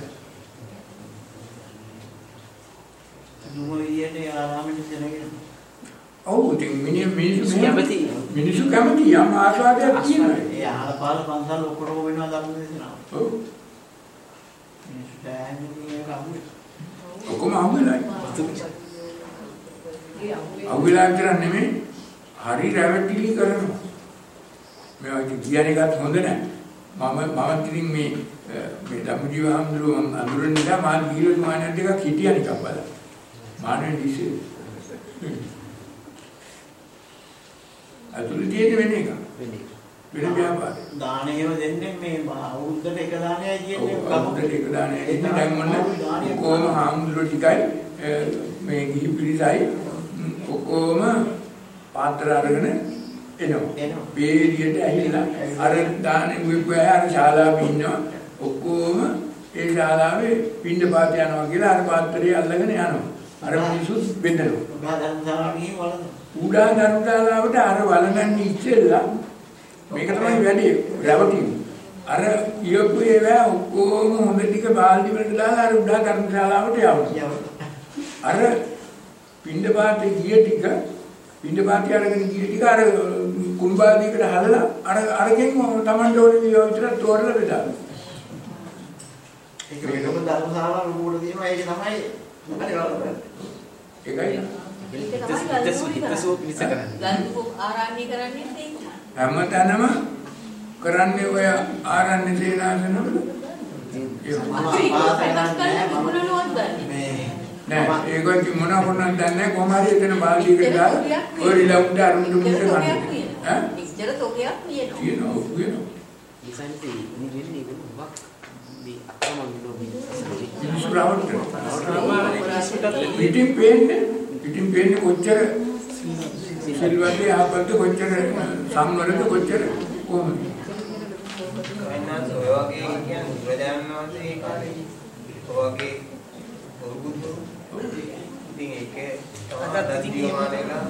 දුමලියනේ ආරාමෙට දෙනගෙන. ඔව් ඉතින් මිනිස්සු කැමති යම් ආශාවක් තියෙනවා. ඒ ආහාරපාල පන්සල් ඔක්කොම වෙනවා ධර්ම දේශනාව. ඔව්. මිනිස්සු දැන්නේ කවුද? ඔක්කොම අහුවෙලායි. අහුවෙලා කරන්නේ නෙමෙයි. හරි රැවටිලි කරනවා. මේවා කියන එකත් හොඳ නැහැ. මම ඉතින් මේ ධම්මජීව හඳුරු අඳුරන නිසා මා දීර්ඝ මානයක් දෙකක් හිටියා නිකන් බලන්න. මානෙ දිසේ. අතුරු තියෙන වෙන එක. වෙන ව්‍යාපාරය. දානේව දෙන්නේ මේ අවුරුද්දට එක දානයයි කියන්නේ අවුරුද්දට එක දානයයි. ඉතින් දැන් මොන කොහොම හාමුදුරුවෝ ටිකයි මේ ගිහි පිරිසයි කොහොම පාත්‍ර අරගෙන එනවා. වේලියට ඇහිලා අර දානේ උපය අර ශාලාවේ ඉන්නවා. ඔක්කොම ඒ ශාලාවේ පින්න පාත යනවා කියලා අර පාත්‍රය අල්ලගෙන යනවා. අර මිනිස්සු බෙදනවා. උඩා ධර්මශාලාව ගිහින් වළඳන. උඩා ධර්මශාලාවට අර වළඳන්නේ ඉස්සෙල්ලා මේක තමයි වැඩි රැවටිලි. අර කියපු ඒවා ඔක්කොම හොඳ ටික බාල්දි වලට දාලා අර උඩා ධර්මශාලාවට යවනවා. අර පින්න පාත ගිය ටික පින්න පාත අරගෙන ගිය ටික අර කුඹාදීකට හදලා අරගෙන් Tamanට ඕනේ විදිය විතර තෝරලා බෙදාගන්න. ඒක වෙනම ධර්මශාලාව රූපවල තියෙනවා ඒක තමයි හරි වලඳන්නේ. ඒකයි. ආරාණ්‍ය කරන්නේ ඒක. හැමතැනම කරන්නේ ඔය ආරණ්‍ය සේනාසනවල. නෑ ඒකත් මොන කොනක් දන්නේ කොහම හරි එතන බාල්දියකට දාලා ඔය රිලවුන්ට අරුන්ට මුට ගන්න. ඈ? ඉතල තෝකයක් තියෙනවා. තියෙනවා. ඉතින් මේ වෙන්නේ මොකක් මේ අක්‍රමණ නෝබී පිටින් පේන්නේ කොච්චර සිල්වත්ේ ආපද්ද කොච්චර සම්වලද කොච්චර කොහොමද වෙනස් ඔය වගේ කියන්නේ බුදුරජාණන් වහන්සේ ඒ කාලේ ඔය වගේ වරුදුතු ඉතින් ඒකේ තමයි ජීවමානේලා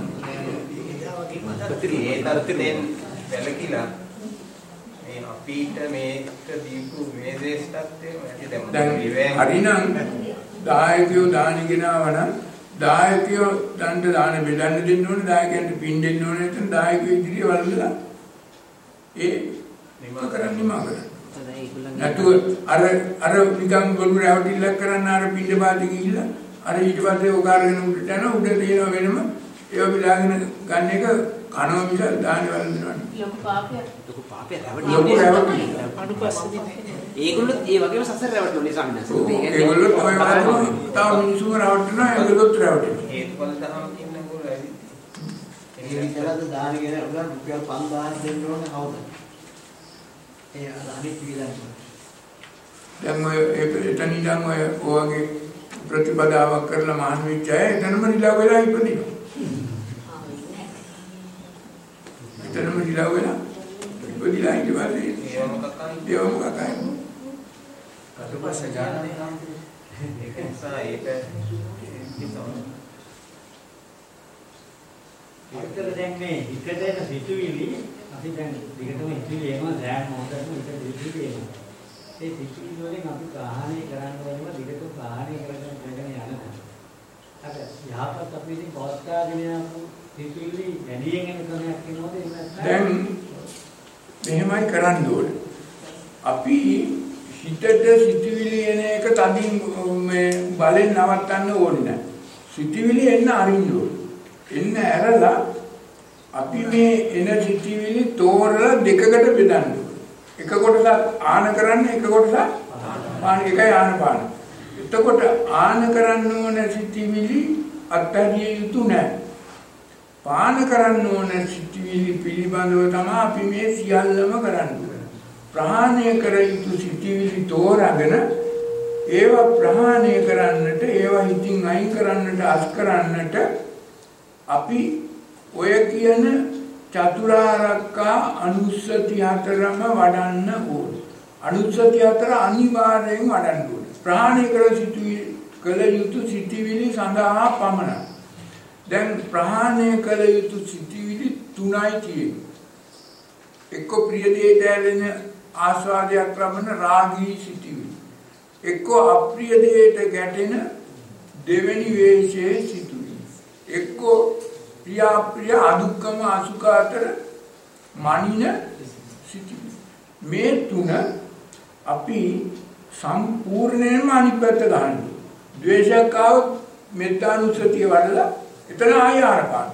ඒ තරතෙන් වැලකිලා මේ අපිට මේක දීපු මේ දේශයත් දැන් හරිනම් දායකයෝ දාන ගෙනාවනම් දායකයෝ දණ්ඩ දාන බෙදන්න දෙන්න ඕනේ දායකයන්ට පින් දෙන්න ඕනේ නැත්නම් දායකයෝ ඉදිරිය වලදලා ඒ නිමා කරන්න නැතුව අර නිකන් ගොළු රැවටිල්ලක් කරන්න අර පින්න පාති ගිහිල්ලා අර ඊට පස්සේ ඔකාරගෙන උඩට යන උඩ තියෙන වෙනම ඒව බිලාගෙන ගන්න එක කනවා මිස දාන වලදනවනේ ලොකු පාපයක් ලොකු රැවටිලි ඒගොල්ලොත් ඒ වගේම සසර රැවටුනේ ස්වාමීන් වහන්සේ. ඒගොල්ලොත් ඔය වගේ තව මිනිස්සුම රැවටුනා ඒගොල්ලොත් රැවටුනේ. හේතුඵල දහම කියන්නේ මොකද ඇයි? ඒ විතරද දාන කියන උගා රුපියල් 5000 දෙන්න ඕනේ කවුද? ඒ අනිත් විදිහට. දැන් ඔය එතන ඉඳන් ඔය වගේ ප්‍රතිපදාවක් කරලා මහාන වෙච්ච අය එතනම නිලා වෙලා ඉපදිනවා. එතනම නිලා වෙලා ඉපදිලා ඊට පස්සේ දේවම කකයි. කටුපස්ස ගන්න ඒක නිසා ඒක විතර දැන් මේ හිතට එන සිතුවිලි අපි දැන් විකටම හිතුවිලි එනවා දැන් මොකටද හිතට සිතුවිලි එනවා. ඒ සිතුවිලි වලින් අපි ප්‍රහාණය කරන්න ඕනේ විකටම ප්‍රහාණය කරගෙන යනවා. අර යහපත් අපි ඉතින් පවත්වාගෙන යපු සිතුවිලි වැඩියෙන් එන ක්‍රමයක් වෙනවද දැන් මෙහෙමයි කරන්න ඕනේ. අපි හිතට සිතුවිලි එන එක තදින් මේ බලෙන් නවත්තන්න ඕනේ නැහැ. සිතුවිලි එන්න අරින්න ඕනේ. එන්න ඇරලා අපි මේ එන සිතුවිලි තෝරලා දෙකකට බෙදන්න ඕනේ. එක කොටසක් ආන කරන්න එක කොටසක් පාන එකයි ආනපාන. එතකොට ආන කරන්න ඕන සිතුවිලි අත්හැරිය යුතු නැහැ. පාන කරන්න ඕන සිතුවිලි පිළිබඳව තමයි අපි මේ සියල්ලම කරන්නේ. ප්‍රහාණය කර යුතු සිටිවිලි තෝරාගෙන ඒවා ප්‍රහාණය කරන්නට ඒවා හිතින් අයින් කරන්නට අස් කරන්නට අපි ඔය කියන චතුරාර්යකා අනුස්සති හතරම වඩන්න ඕනේ. අනුස්සති හතර අනිවාර්යෙන් වඩන්න ඕනේ. ප්‍රහාණය කළ යුතු සිටිවිලි සඳහා පමණයි. දැන් ප්‍රහාණය කළ යුතු සිටිවිලි 3යි තියෙන්නේ. එක්ක ප්‍රිය දෙයට ඇලෙන ආස්වාදයක් ලබන රාගී සිටිවිලි. එක්ක අප්‍රිය දෙයට ගැටෙන දෙවෙනි වේශයේ සිටිවිලි. එක්ක ප්‍රිය අප්‍රිය අදුක්කම අසුඛ අතර මනින සිටිවිලි. මේ තුන අපි සම්පූර්ණයෙන්ම අනිත් පැත්ත ගන්නවා. ද්වේෂයක් ආවොත් මෙත්තානුස්සතිය වඩලා එතන ආය ආරපාන.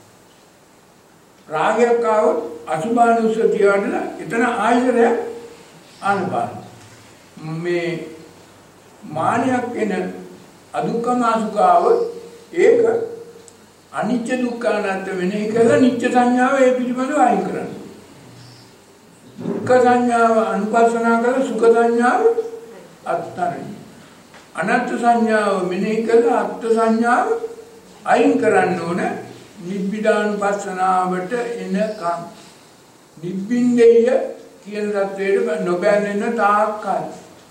රාගයක් ආවොත් අසුභානුස්සතිය වඩලා එතන ආයතරය ආනපාන. මේ මානයක් එන අදුක්කම අසුඛ ආවොත් ඒක අනිත්‍ය දුක්ඛ අනාත්ම වෙන්නේ කියලා නිත්‍ය සංඥාව ඒ පිළිබඳව අයින් කරන්න. දුක්ඛ සංඥාව අනුපස්සනා කරලා සුඛ සංඥාව අත්හරින්න. අනාත්ම සංඥාව මෙනෙහි කරලා අත්ත්ව සංඥාව අයින් කරන්න ඕන. නිබ්බිදානුපස්සනාවට එනකම් නිබ්බින්දේය කියන தത്വයට නොබැඳෙන තාක්කල්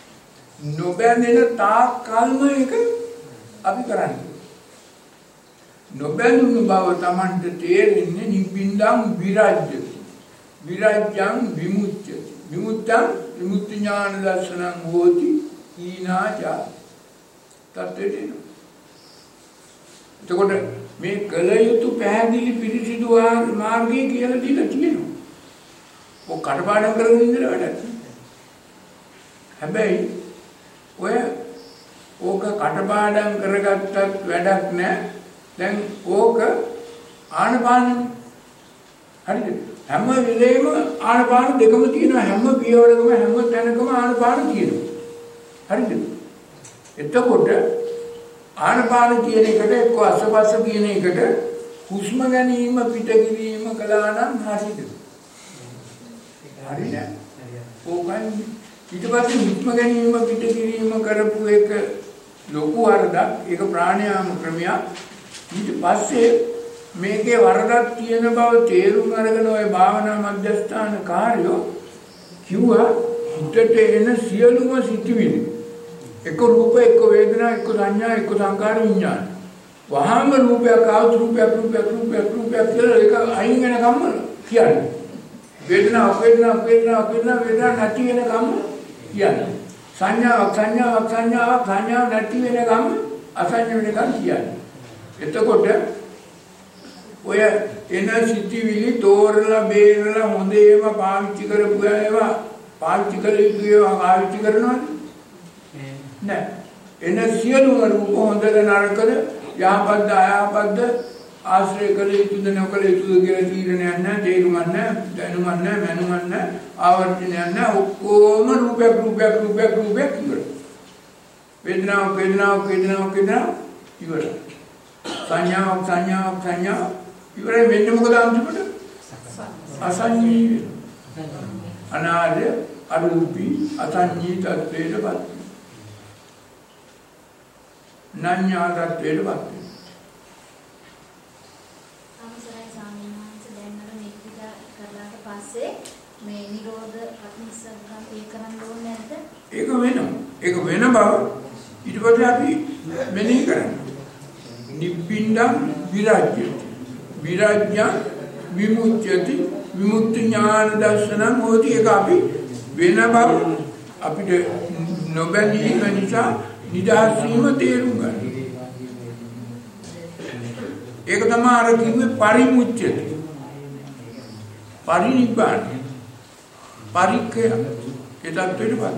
තාක්කල්ම එක අපි කරන්නේ. නොබැඳුණු බව Tamanට තේරෙන්නේ නිබ්බින්දං විරජ්‍යති. විරජ්‍යං විමුච්ඡති. විමුක්තං විමුක්ති ඥාන දර්ශනං හෝති ඊනාචා. තත්ත්වයට එතකොට මේ කල යුතු පැහැදිලි පිරිසිදු මාර්ගය කියලා දීලා තියෙනවා. ඔය කටපාඩම් කරගෙන ඉඳලා වැඩක්. හැබැයි ඔය ඕක කටපාඩම් කරගත්තත් වැඩක් නෑ. දැන් ඕක ආනපාන හරිද? හැම වෙලේම ආනපාන දෙකම තියෙනවා. හැම පියවරකම හැම තැනකම ආනපාන තියෙනවා. හරිද? එතකොට ආනපාන කියන එකට එක්ක අසපස්ස කියන එකට හුස්ම ගැනීම පිට කිරීම කළා නම් හරිද? හරි නෑ. ඕකයි ඊට පස්සේ හුස්ම ගැනීම පිට කිරීම කරපු එක ලොකු වරදක්. ඒක ප්‍රාණයාම ක්‍රමයක්. ඊට පස්සේ මේකේ වරදක් තියෙන බව තේරුම් අරගෙන ඔය භාවනා මධ්‍යස්ථාන කාර්යෝ කිව්වා හිතට එන සියලුම සිතිවිලි එක රූප එක වේදනා එක සංඥා එක සංකාර විඥාන වහාම රූපයක් ආවොත් රූපයක් කියලා ඒක අයින් වෙනකම් කියන්නේ වේදනාවක් නැති වෙනකම් කියන්නේ සංඥාවක් නැති වෙනකම් අසංඥ වෙනකම් කියන්නේ. එතකොට ඔය එන සිතිවිලි තෝරලා බේරලා හොඳ ඒවා පාවිච්චි කරපු ඒවා පාවිච්චි කළ යුතු ඒවා පාවිච්චි කරනවද? නෑ. එන සියලුම රූප හොඳද නරකද යහපත්ද අයහපත්ද ආශ්‍රය කළ යුතුද නොකළ යුතුද කියලා තීරණයක් නෑ, තේරුමක් නෑ, දැනුමක් නෑ, මැනුමක් නෑ, ආවර්තනයක් නෑ. ඔක්කොම රූපයක් ඉවරයි. වේදනාවක් ඉවරයි. සංඥාවක් ඉවරයි. මෙන්න මොකද අන්තිමට? අසංඤී අනාර්ය අරූපී අසංඤී තත්ත්වයටපත්. නඤ්ඤා තත්ත්වයටපත්. අවසරයි ස්වාමීන් වහන්සේ දැන් අර නික්විදා කරලාට පස්සේ මේ නිරෝධ ප්‍රතිසංගම් ඒ කරන්න ඕනේ නැද්ද? ඒක වෙනවා. ඒක වෙන බව ඊට පස්සේ අපි මෙනෙහි කරන්නේ. නිබ්බින්දං විරජ්‍යති. විරජ්‍යං විමුච්ඡති. විමුක්ති ඥාන දර්ශනං හෝති. ඒක අපි වෙන බව අපිට නොබැඳීම නිසා නිදහස් වීම තේරුම් ගන්න. ඒක තමයි අර කිව්වේ පරිමුච්ඡති. පරිනිබ්බාන. පරික්ඛය. ඒ තත්ත්වයටපත් වෙනවා.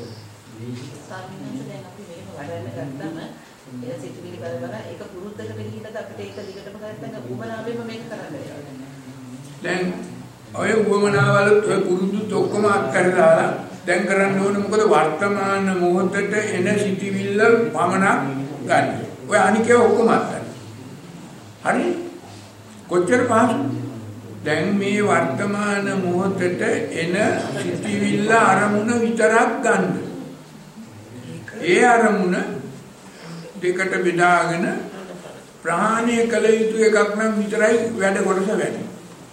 ඒ සිතුවිලි බලබල ඒක පුරුද්දකට ගිහිල්ලා අපිට ඒක දිගටම කරත්තම් උමනාවෙම මේක කරන්න වෙනවා. දැන් ඔය උමනාවල ඔය පුරුද්දුත් ඔක්කොම අත්හැරලා දැන් කරන්න ඕනේ මොකද වර්තමාන මොහොතට එන සිටිවිල්ල පමණක් ගන්න. ඔය අනිකේ ඔක්කොම අත්හැරලා. හරි? කොච්චර පහසුද? දැන් මේ වර්තමාන මොහොතට එන සිතිවිල්ල අරමුණ විතරක් ගන්න. ඒ අරමුණ දෙකට බෙදාගෙන ප්‍රහාණය කළ යුතු එකක් නම් විතරයි වැඩ කොටස වැඩි.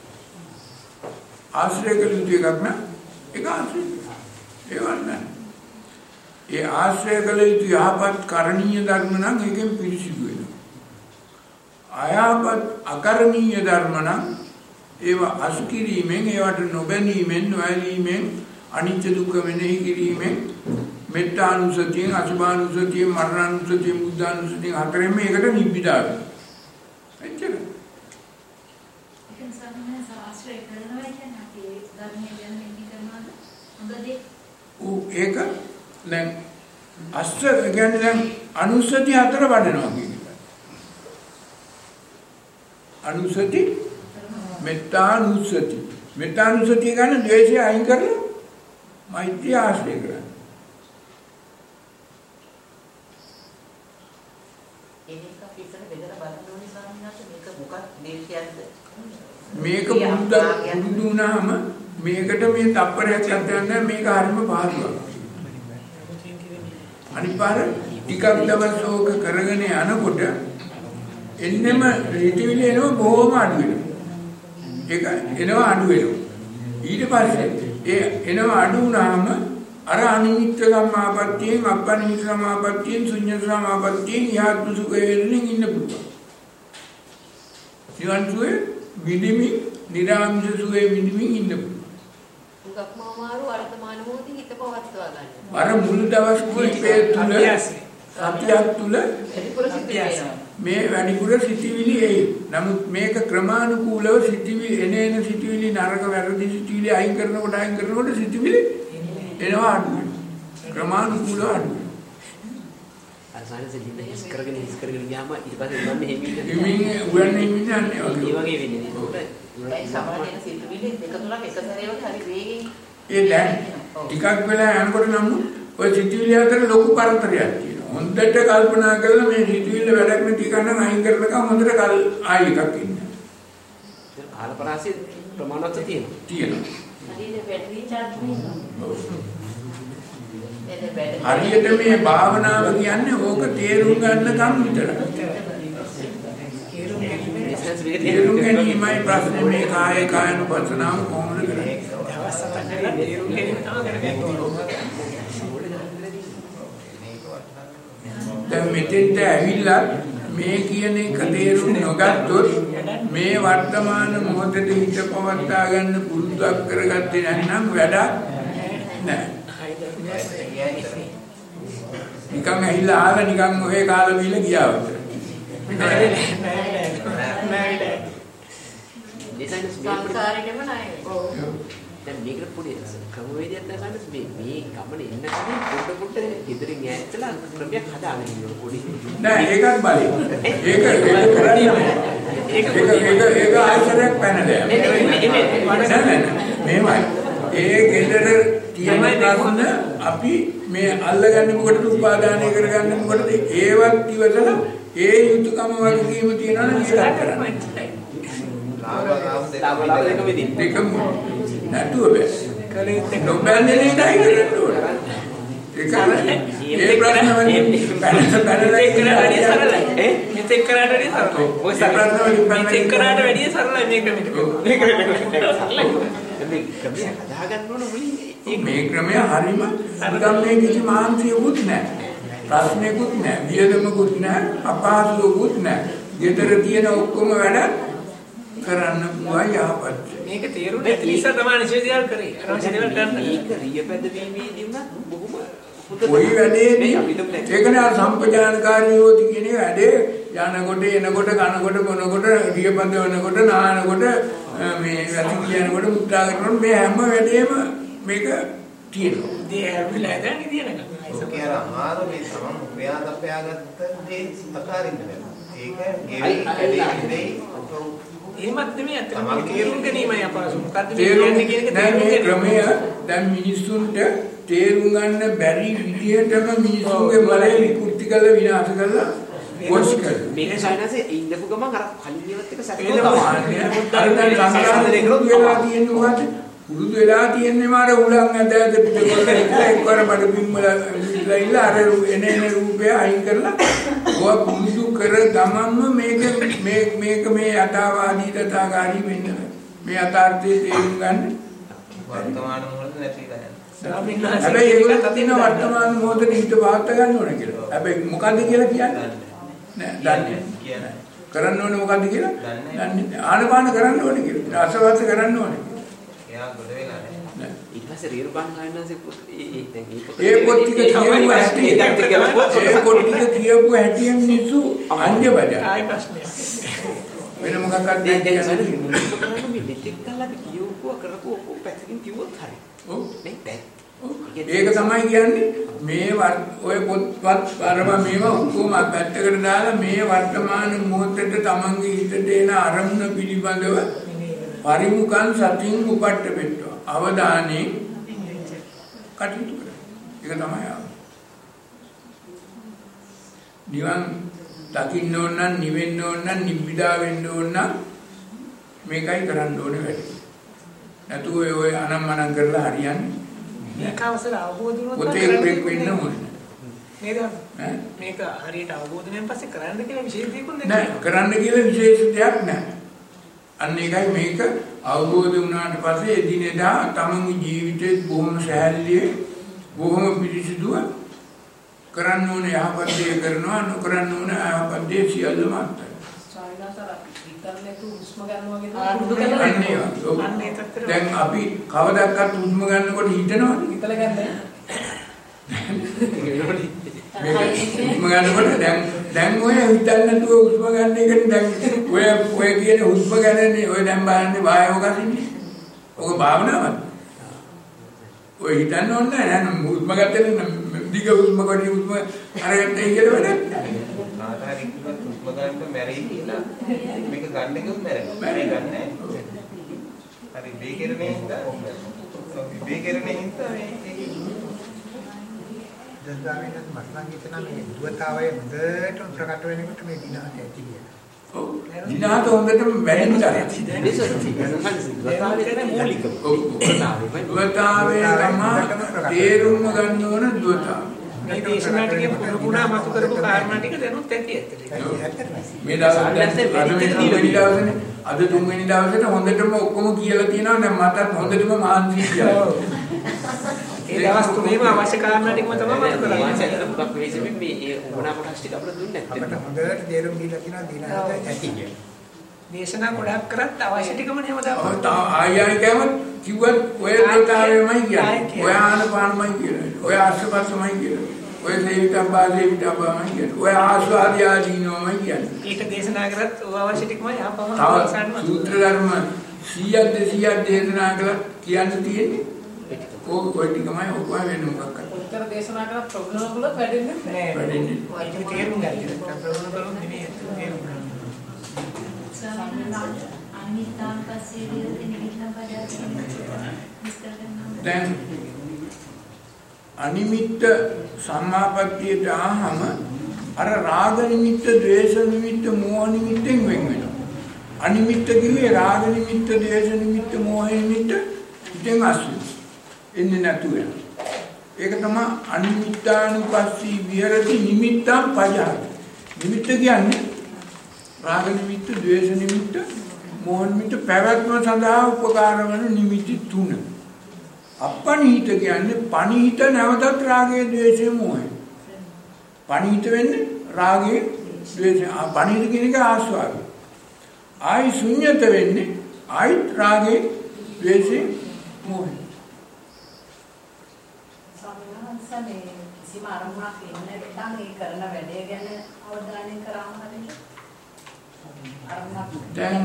ආශ්‍රය කළ යුතු එකක් නම් ඒක ආශ්‍රය. ඒවන්න. ඒ ආශ්‍රය කළ යුතු යහපත් කරණීය ධර්ම නම් ඒකෙන් පිරිසිදු වෙනවා. අයහපත් අකරණීය ධර්ම නම් ඒවා අසුකිරීමෙන් ඒවට නොබැනීමෙන් නොඇලීමෙන් අනිත්‍ය දුක්ඛ මෙනෙහි කිරීමෙන් මෙත්තානුසතියෙන් අසුභානුසතියෙන් මරණානුසතියෙන් බුද්ධානුසතියෙන් හතරෙන් මේකට නිබ්බිදා වෙනවා. එච්චර. ඒකෙන් සම්මත ආශ්‍රය කරනවා කියන්නේ අපි ධර්මයේ ගැන මෙහි කරනවාද? හොඳදී. ඒක දැන් අස්ත්‍ර කියන්නේ දැන් අනුසති හතර වඩනවා කියන එක. අනුසති මෙත්තානුසති. මෙත්තානුසතිය කියන්නේ ද්වේෂය අයින් කරලා මෛත්‍රිය ආශ්‍රය කරනවා. ඒක අපි ඉතන බෙදලා බලන්න ඕනේ සාමිනාට මේක මොකක් දේශයක්ද? මේක පුරුදු වුණාම මේකට මේ තප්පරයක් ලැබෙන්නේ මේක හරිම පහසුවක්. අනිත් පාර ටිකක් දවස් ඕක කරගෙන යනකොට එන්නෙම රීතිවිලි එනවා බොහොම අඩු වෙනවා. ඒක එනවා අඩු වෙනවා. ඊට පස්සේ ඒ එනවා අඩු වුණාම අර අනිමිත්ත සමාපත්තියෙන් අපනිමිත්ත සමාපත්තියෙන් ශුන්‍ය සමාපත්තියෙන් යහත් සුඛයෙන් ඉන්න පුළුවන්. නිවන් සුවේ විදිමින් නිරාමිෂ සුවේ විදිමින් ඉන්න පුළුවන්. උගක්ම අමාරු වර්තමාන මොහොතේ හිත පවත්වා ගන්න. අර මුල් දවස් කිහිපය තුල සතියක් තුල මේ වැඩිපුර සිටිවිලි එයි. නමුත් මේක ක්‍රමානුකූලව සිටිවිලි එන සිටිවිලි නරක වැරදි සිටිවිලි අයින් කරනකොට සිටිවිලි එනවා අඩු වෙනවා. ක්‍රමානුකූලව අඩු වෙනවා. අර සායනස දින්න හිස් කරගෙන ගියාම ඊට පස්සේ මම මෙහෙම ඉන්නේ උයන්නේ ඉන්නේ ඒ වගේ වෙන්නේ. ඒ සමාජයේ සිතුවිලි දෙක තුනක් එක සැරේ වගේ හරි වේගෙන් ඒ දැන් ටිකක් වෙලා යනකොට නම් ඔය සිතුවිලි අතර ලොකු පරතරයක් තියෙනවා. හොඳට කල්පනා කරලා මේ සිතුවිල්ල වැඩක් නැති කන්න අයින් කරනකම් හොඳට ආයෙ එකක් ඉන්නවා. කාල පරාසය ප්‍රමාණවත් තියෙනවා. හරියට බැටරි චාර්ජ් වෙනවා. හරියට මේ භාවනාව කියන්නේ ඕක තේරුම් ගන්නකම් විතරයි. තේරුම් ගැනීමයි ප්‍රශ්නේ. මේ කායනුපස්සනාව කොහොමද කරන්නේ? දැන් මෙතෙන්ට ඇවිල්ලා මේ කියන එක තේරුම් නොගත්තොත් මේ වර්තමාන මොහොතේ හිත පවත්වා ගන්න පුරුද්දක් කරගත්තේ නැත්නම් වැඩක් නැහැ. නිකන් ඇහිලා ආව නිකන් ඔය කාලා බීලා ගියා වගේ. සංසාරේකම නැහැ. ඔව්. දැන් මේකට පොඩි ක්‍රමවේදයක් නැගන්න මේ ගමන එන්න කලින් පොඩ ඉදිරින් ඈත්ලා ක්‍රමයක් හදාගෙන ඉන්න පොඩි නෑ ඒකත් බලයි ඒක ආශ්‍රයක් පැනලා මේවයි ඒ ගෙදර තියෙන ප්‍රශ්න අපි මේ අල්ලගන්නේ මොකටද උපාදානය කරගන්නේ මොකටද ඒවත් ඉවසලා ඒ යුතුයකම වගකීම තියනවා නම් ඒක කරන්න ලාභ දෙක වෙදින් දෙකම නැතුව බෑ නොබැන්නේ නේද කරන්න ඕන ඒක ඒ ප්‍රශ්න වලින් පැනලා කරලා වැඩි සරලයි මෙතෙක් කරාට වැඩි සරලයි ඔය ප්‍රශ්න වලින් මෙතෙක් කරාට වැඩි සරලයි මේක මේ ක්‍රමය හදාගන්න ඕන මුලින් මේ ක්‍රමය හරීම නිකම් මේ කිසි මානසිකුත් නැහැ ප්‍රශ්නකුත් නැහැ වියදමකුත් නැහැ අපහසුකුත් නැහැ ගෙදර තියෙන ඔක්කොම වැඩ කරන්න පුළුවන් යහපත් මේක තේරුනේ නිසා තමයි නිෂේධයල් කරේ අරන් දේවල් ගන්න මේක රියපැද වීමේදී උනත් බොහොම කොයි වැඩේදී ඒකනේ අර සම්පජානකාරී යෝති කියන වැඩේ යනකොට එනකොට කනකොට බොනකොට රියපැද වෙනකොට නානකොට මේ වැටි කියනකොට මුත්‍රා කරනකොට මේ හැම වැඩේම මේක තියෙනවා දේ හැවිලා දැන් තියෙනක ඒක අර අමාරු මේ සමන් ක්‍රියාදපයාගත්ත දේ අකාරින්න වෙනවා ඒක එහෙමත් නෙමෙයි අතන තේරුම් ගැනීමයි අපහසු. මොකද්ද මේ තේරුම් කියන්නේ කියන එක තේරුම් ගැනීම ක්‍රමය දැන් මිනිස්සුන්ට තේරුම් ගන්න බැරි විදිහටම මිනිස්සුන්ගේ බලය විකෘති කරලා විනාශ කරලා මේක සයිනසේ ඉඳපු ගමන් අර කලින්වත් එක සැකේ පුරුදු වෙලා තියෙන්නේ මාර උලන් ඇද පිටකොල්ල එකවර බඩ බිම්මල ඉල්ලලා අර එන රූපය අයින් කරලා ඔය පුරුදු කර ගමන්ම මේක මේ යථාවාදී තථාගාමී වෙන්න මේ යථාර්ථයේ තේරුම් ගන්න වර්තමාන මොහොත නැතිලා හැබැයි ඒගොල්ලෝ කතින වර්තමාන මොහොතේ හිත වාර්ත ගන්න ඕන කියලා. හැබැයි මොකද්ද කියලා කියන්නේ නෑ දන්නේ. කරන්න ඕනේ මොකද්ද කියලා දන්නේ. ආනපාන කරන්න ඕනේ කියලා. ආසවාස කරන්න ඕනේ. එයා ගොඩ වෙලා නෑ. ඊට පස්සේ රීරු බංගායනන්සේ ඒ පොත් ටික කියපු හැටියෙන් නිසු අන්‍ය බජා. ආයි ප්‍රශ්නයක්. වෙන මොකක්ද කියන්නේ මේ මෙතෙක් කල්ලා කියවුවා කරපුවා ඔක්කොම පැත්තකින් කිව්වොත් හරි. ඔව් නේ ඒක තමයි කියන්නේ මේ ඔය පොත්පත් අරම මේවා ඔක්කොම පැත්තකට දාලා මේ වර්තමාන මොහොතේ තමන්ගේ හිතට එන අරමුණ පිළිබඳව පරිමුඛං සතින් උපට්ඨපෙට්ටෝ අවධානයෙන් කටයුතු කරනවා. ඒක තමයි නිවන් දකින්න ඕන නම් නිවෙන්න ඕන නම් නිබ්බිදා වෙන්න ඕන නම් මේකයි කරන්න ඕනේ වැඩි. නැතු ඔය අනම්මනම් කරලා හරියන්නේ මේක අවසර අවබෝධ වුණොත් ඔතේ වෙන්න ඕනේ. නේද? මේක හරියට අවබෝධ වෙනන් පස්සේ කරන්න කියලා විශේෂ දෙයක් නෑ. කරන්න කියලා විශේෂ දෙයක් නෑ. අන්න ඒකයි මේක අවබෝධ වුණාට පස්සේ එදිනෙදා තමන්ගේ ජීවිතේ බොහොම සැහැල්ලුවේ බොහොම පිළිසිදුව කරන්න ඕනේ යහපත් දේ කරනවා නොකරන්න ඕනේ අයහපත් දේ සියල්ලම අත්හැරලා. දැන් අපි කවදාවත් හුස්ම ගන්නකොට හිතනවද? හිතලා ගන්නෑ. හුස්ම ගන්නකොට දැන් ඔය හිතන්නේ නැතුව හුස්ම ගන්න එකනේ දැන් ඔය කියන හුස්ම ගන්නනේ ඔය දැන් බලන්නේ වායෝ ගන්නේ. ඔක භාවනාවක්. ඔය හිතන්න ඕනේ නෑ හුස්ම ගත්තේ දිග හුස්ම කොට හුස්ම අරගත්තයි කියලා වැඩක් නෑ. ආතාරි කිව්වත් හුස්ම ගන්න මැරෙයි කියලා මේක ගන්න එකත් මැරෙනවා. මේ ගන්නෑ. හරි බේකරනේ හින්දා බේකරනේ හින්දා මේ දැන් මස්ලං හිතන මේ දුවතාවයේ හොඳටම ප්‍රකට වෙනකොට මේ දිනහට ඇති කියලා. ඔව්. දිනහට හොඳටම වැඩිම තරයි. දුවතාවේ මූලික. ඔව්. දුවතාවේ තමයි තේරුම් ගන්න ඕන දුවතාව. මේ දේශනා ටිකේ පුරුණා මතු කරපු කාරණා ටික දැනුත් ඇති ඇත්තට. මේ දවස්වල අද තුන්වෙනි දවසට හොඳටම ඔක්කොම කියලා තියෙනවා දැන් මටත් හොඳටම මානසික කියලා. ඒ දවස් තුනේම අවශ්‍ය කාරණා ටිකම තමයි මම කරන්නේ. පුරක් වෙයිසෙමින් මේ උගුණා කොටස් ටික අපිට දුන්නේ නැත්තේ. අපිට හොඳට තේරුම් දීලා තියෙනවා දිනහට ඇති කියලා. දේශනා ගොඩක් කරත් අවශ්‍ය ටිකම නේ මම ආයෙ කැමත් කිව්වත් ඔය දෙතාවෙමයි කියන්නේ. ඔය ආනපානමයි කියන්නේ. ඔය ආශ්‍රපස්සමයි කියන්නේ. ඔය සේවිතබ්බාමයි කියන්නේ. ඔය ආස්වාදී ආදීනෝමයි කියන්නේ. ඒක දේශනා කරත් ඔය අවශ්‍ය ටිකමයි ආපම සූත්‍ර ධර්ම 100ක් 200ක් දේශනා කළා කියන්න තියෙන්නේ. ඔය ටිකමයි ඔය වෙන මොකක්ද? උත්තර දේශනා කරත් ප්‍රොබ්ලම් වල වැඩෙන්නේ නැහැ. වැඩෙන්නේ. ඒක තේරුම් ගන්න. ප්‍රොබ්ලම් වල නෙමෙයි තේරුම් ගන්න. අනිත්‍යං පස්සේ නිමිත්තං පදයෙන් දැන් අනිමිත්ත සම්මාපත්තියට ආහම අර රාග නිමිත්ත, ද්වේෂ නිමිත්ත, මෝහ නිමිත්තෙන් වෙන් වෙනවා. අනිමිත්ත කිව්වේ රාග නිමිත්ත, ද්වේෂ නිමිත්ත, මෝහ නිමිත්ත ඉතින් අසු එන්නේ නැතු වෙනවා. ඒක තමයි අනිමිත්තානුපස්සී විහෙරති නිමිත්තං පජාති. නිමිත්ත කියන්නේ රාග නිමිත්ත, ද්වේෂ නිමිත්ත, මෝහ නිමිත්ත පැවැත්ම සඳහා උපකාර වන නිමිති තුන. අපනිහිත කියන්නේ පනිහිත නැවතත් රාගය, ද්වේෂය, මෝහය. පනිහිත වෙන්නේ රාගය, ද්වේෂය. පනිහිත කියන එක ආස්වාදය. ආයි ශුන්‍යත වෙන්නේ ආයි රාගය, ද්වේෂය, මෝහය. සමහරවිට කිසිම අරමුණක් ඉන්නේ නැත්නම් ඒ කරන වැඩේ ගැන අවධානය කරාම හරියට දැන්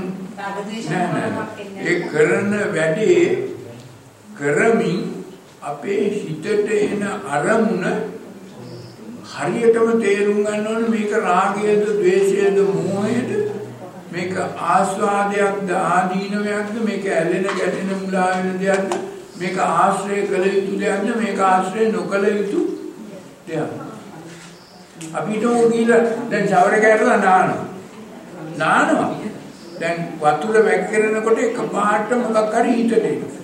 ඒ කරන වැඩේ කරමින් අපේ හිතට එන අරමුණ හරියටම තේරුම් ගන්න ඕනේ මේක රාගයද, ද්වේෂයද, මෝහයද, මේක ආස්වාදයක්ද, ආදීනවයක්ද, මේක ඇලෙන ගැටෙන මුලා වෙන දෙයක්ද, මේක ආශ්‍රය කළ යුතු දෙයක්ද, මේක ආශ්‍රය නොකළ යුතු දෙයක්ද. අපිට ඕක ගිහලා දැන් ෂවර් එක ඇරලා නානවා. දැන් වතුර වැක්කිරෙනකොට එකපාරට මොකක් හරි හිතට එනවා.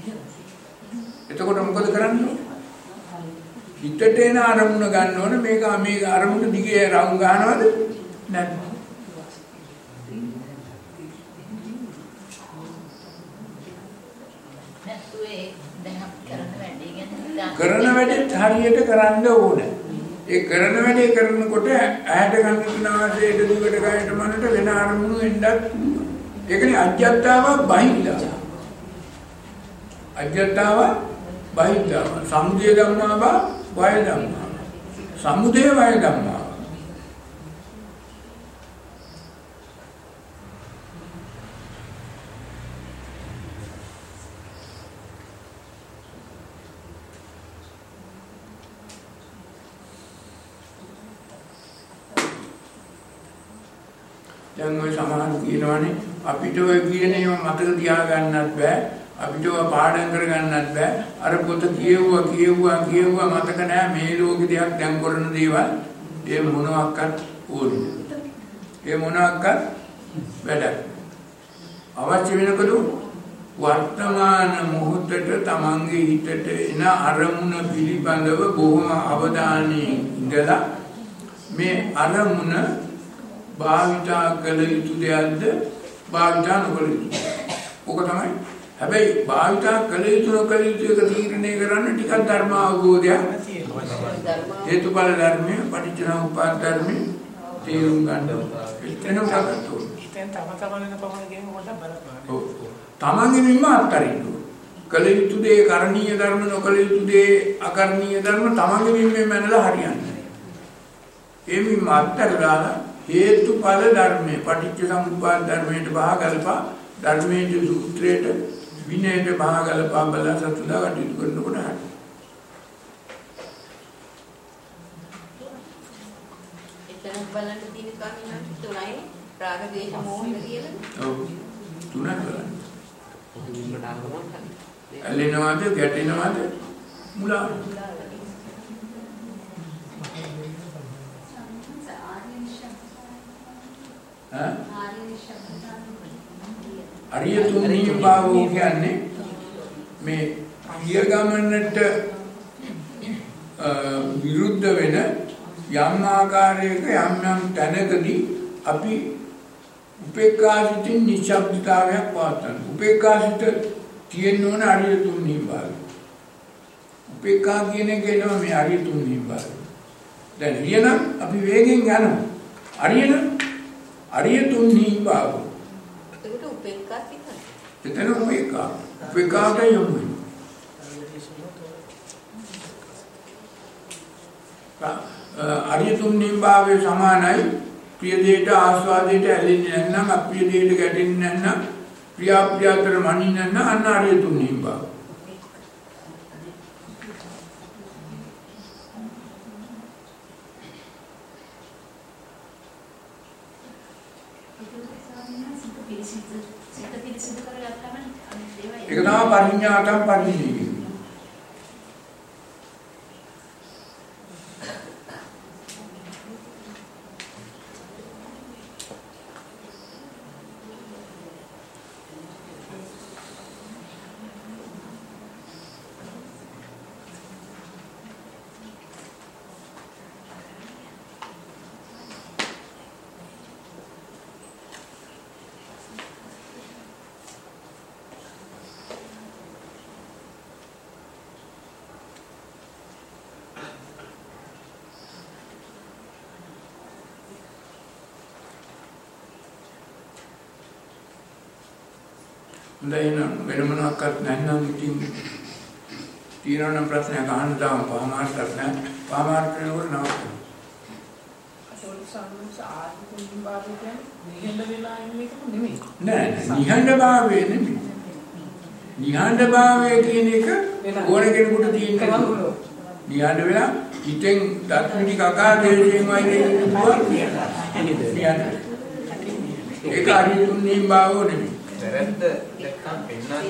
එතකොට මොකද කරන්නේ? හිතට එන අරමුණ ගන්න ඕනේ. මේක අරමුණ දිගේ රවුම් ගන්නවද? නැහැ. කරන වැඩෙත් හරියට කරන්න ඕනේ. ඒ කරන වැඩේ කරනකොට ඇහැට කනට නාසයට දිවට කයට මනට වෙන අරමුණු එන්නත් ඒකනේ අජ්ජත්තාව බහිද්ධා. අජ්ජත්තාව බහිද්ධා. සමුදය ධම්මා වය ධම්මා. සමුදය වය ධම්මා. දැන් ඔය සමහර කියනවානේ අපිට ඔය කියන ඒවා මතක තියාගන්නත් බෑ අපිට ඔය පාඩම් කරගන්නත් බෑ අර පොත කියවුවා මතක නෑ මේ ලෝකෙ දෙයක් දැන් කරන දේවල් ඒ මොනවාක්වත් ඕනේ ඒ මොනවාක්වත් වැඩක් අවශ්‍ය වෙනකොට වර්තමාන මොහොතට තමන්ගේ හිතට එන අරමුණ පිළිබඳව බොහොම අවධානයෙන් ඉඳලා මේ අරමුණ භාවිතා කළ යුතු දෙයක්ද භාවිතා නොකළ යුතු ඕක තමයි හැබැයි භාවිතා කළ යුතු නොකළ යුතු එක තීරණය කරන්න ටිකක් ධර්ම අවබෝධයක් හේතුඵල ධර්මයේ පටිච්චසමුප්පාද ධර්මයේ තේරුම් ගන්න තමන්ගෙන්ම අත්හරින්න කළ යුතු දේ කරණීය ධර්ම නොකළ යුතු දේ අකරණීය ධර්ම තමන්ගෙන්ම මනලා හරියන්නේ එමින් අත්හැරලා හේතුඵල ධර්මයේ පටිච්චසමුප්පාද ධර්මයට බහගල්පා ධර්මයේ සූත්‍රයට විනයට බහගල්පා බල සතුටා කටයුතු කරනකොට හරි. එතන බලන්න තියෙන කමිනා තුනයි රාග දේශ මොහ කියලා. ඔව්. තුනක් බලන්න. ඇලෙනවද ගැටෙනවද මුලාව. අරිය තුන්හි භාවෝ කියන්නේ මේ ගිය ගමනට විරුද්ධ වෙන යම් ආකාරයක යම් තැනකදී අපි උපේක්ඛාසිතින් නිශ්ශබ්දතාවයක් පවත්වන උපේක්ඛාසිත තියෙන්න ඕන අරිය තුන්හි භාවය උපේක්ඛා කියන එක එනවා මේ අරිය තුන්හි භාවය දැන් රියනම් අපි වේගෙන් යනවා අරිය තුන්හි භාවය එතකොට උපේක්ඛා සිතන. එතන උපේක්ඛාට යොමු වෙනවා. අරිය තුන්හි භාවය සමානයි ප්‍රිය දෙයට ආස්වාදයට ඇලෙන්නේ නැත්නම් අප්‍රිය දෙයට ගැටෙන්නේ නැත්නම් ප්‍රිය අතර මනින්නේ නැත්නම් අන්න අරිය තුන්හි භාවය. ඒක තමයි පරිඥාතම් පරිණීය. දැන් වෙන මොනක්වත් නැත්නම් ඉතින් තීරණ ප්‍රශ්නයක් අහන්න තාම පහමාර්ථයක් නැහැ. පහමාර්ථ වෙනකොට නවත්තනවා. ඒක සම්මුඛ ආත්මික භාවය කියන්නේ නිහඬ වෙලා ඉන්න එකම නෙමෙයි. නෑ නිහඬ භාවය නෙමෙයි. නිහඬ භාවය කියන එක ඕන කෙනෙකුට තියෙන්න පුළුවන්. නිහඬ වෙලා හිතෙන් දත්මිටි කකා දෙවියන් වයින් පුළුවන්. ඒක අරිය තුන්හි භාවය නෙමෙයි. වැරද්ද දැක්කම පෙන්නා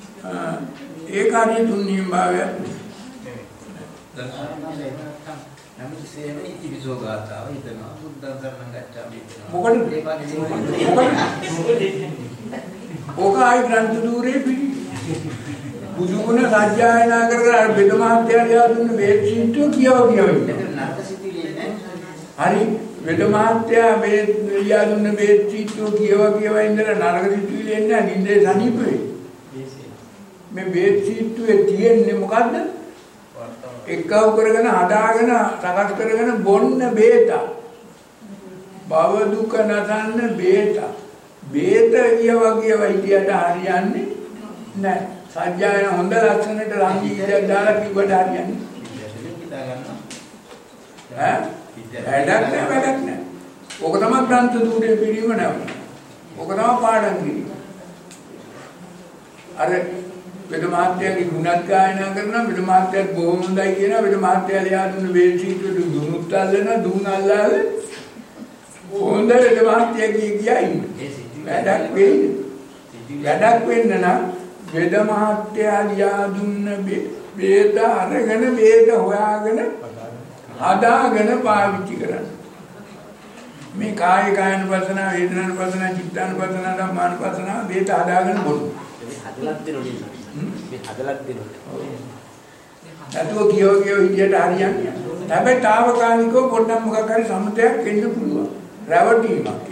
ඒ කාර්ය තුන්හිම භාවයක් හැමතිස්සෙම ඉතිවිසෝ ගාතාව හිතනවා බුද්ධ ධර්ම ගච්ඡාමි මොකද ඕක ආයි ග්‍රන්ථ ධූරේ පිළි බුදු ගුණ සජ්ජායනා කරලා බෙද මහත්යලා දුන්න වේද සිට්ටෝ කියව හරි වෙද මහත්යා මේ ලියා දුන්න වේද සිට්ටෝ කියව ඉඳලා නරක සිටුවිලි එන්නේ නින්දේ සනීපේ මේ වේද සිට්ටුවේ තියෙන්නේ මොකද්ද එක්කව කරගෙන හදාගෙන සකස් කරගෙන බොන්න බේත භව දුක නසන්න බේත කියව හිටියට හරියන්නේ නැහැ සත්‍යයන හොඳ ලක්ෂණයට රංගීයක් දාලා කිව්වට හරියන්නේ වැඩක් නෑ ඕක තමයි ග්‍රන්ථ ධූරේ පිළිම නෑ ඕක තමයි පාඩම් කිරීම අර වෙද මහත්යාගේ ගුණත් ගායනා කරනවා වෙද මහත්යාත් බොහොම හොඳයි කියනවා වෙද මහත්යා ලියා දුන්න වේද සීටුවට දුනුත් අල්ලනවා දුන් අල්ලාගෙන හොඳ වෙද මහත්යා කියයි වැඩක් වෙන්න නම් වෙද මහත්යා ලියා දුන්න වේද අරගෙන වේද හොයාගෙන හදාගෙන පාවිච්චි කරන්න මේ කාය කායනුපස්සන වේදනානුපස්සන චිත්තානුපස්සන ධම්මානුපස්සන වේද හදාගෙන බොරු හදලක් දෙනෝනේ මේ හදලක් දෙනෝනේ නැතුව කියව හිටියට හරියන්නේ හැබැයි తాවකාලිකව පොඩ්ඩක් මොකක් හරි සම්මතයක් වෙන්න පුළුවන් රැවටීමක්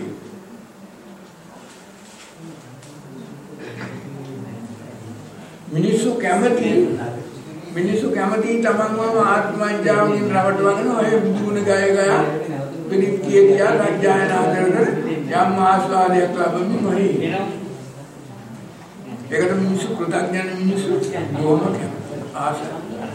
මිනිස්සු කැමති තමන්වම ආත්මඥානයෙන් රවටවගෙන ඔය බුදුන ගය පිළිත් කියා රජ්ජායනා කරගෙන යම් ආස්වාදයක් ලැබෙමින් ඔහි ඒකට මිනිස්සු කෘතඥ මිනිස්සු බොහොම ආශා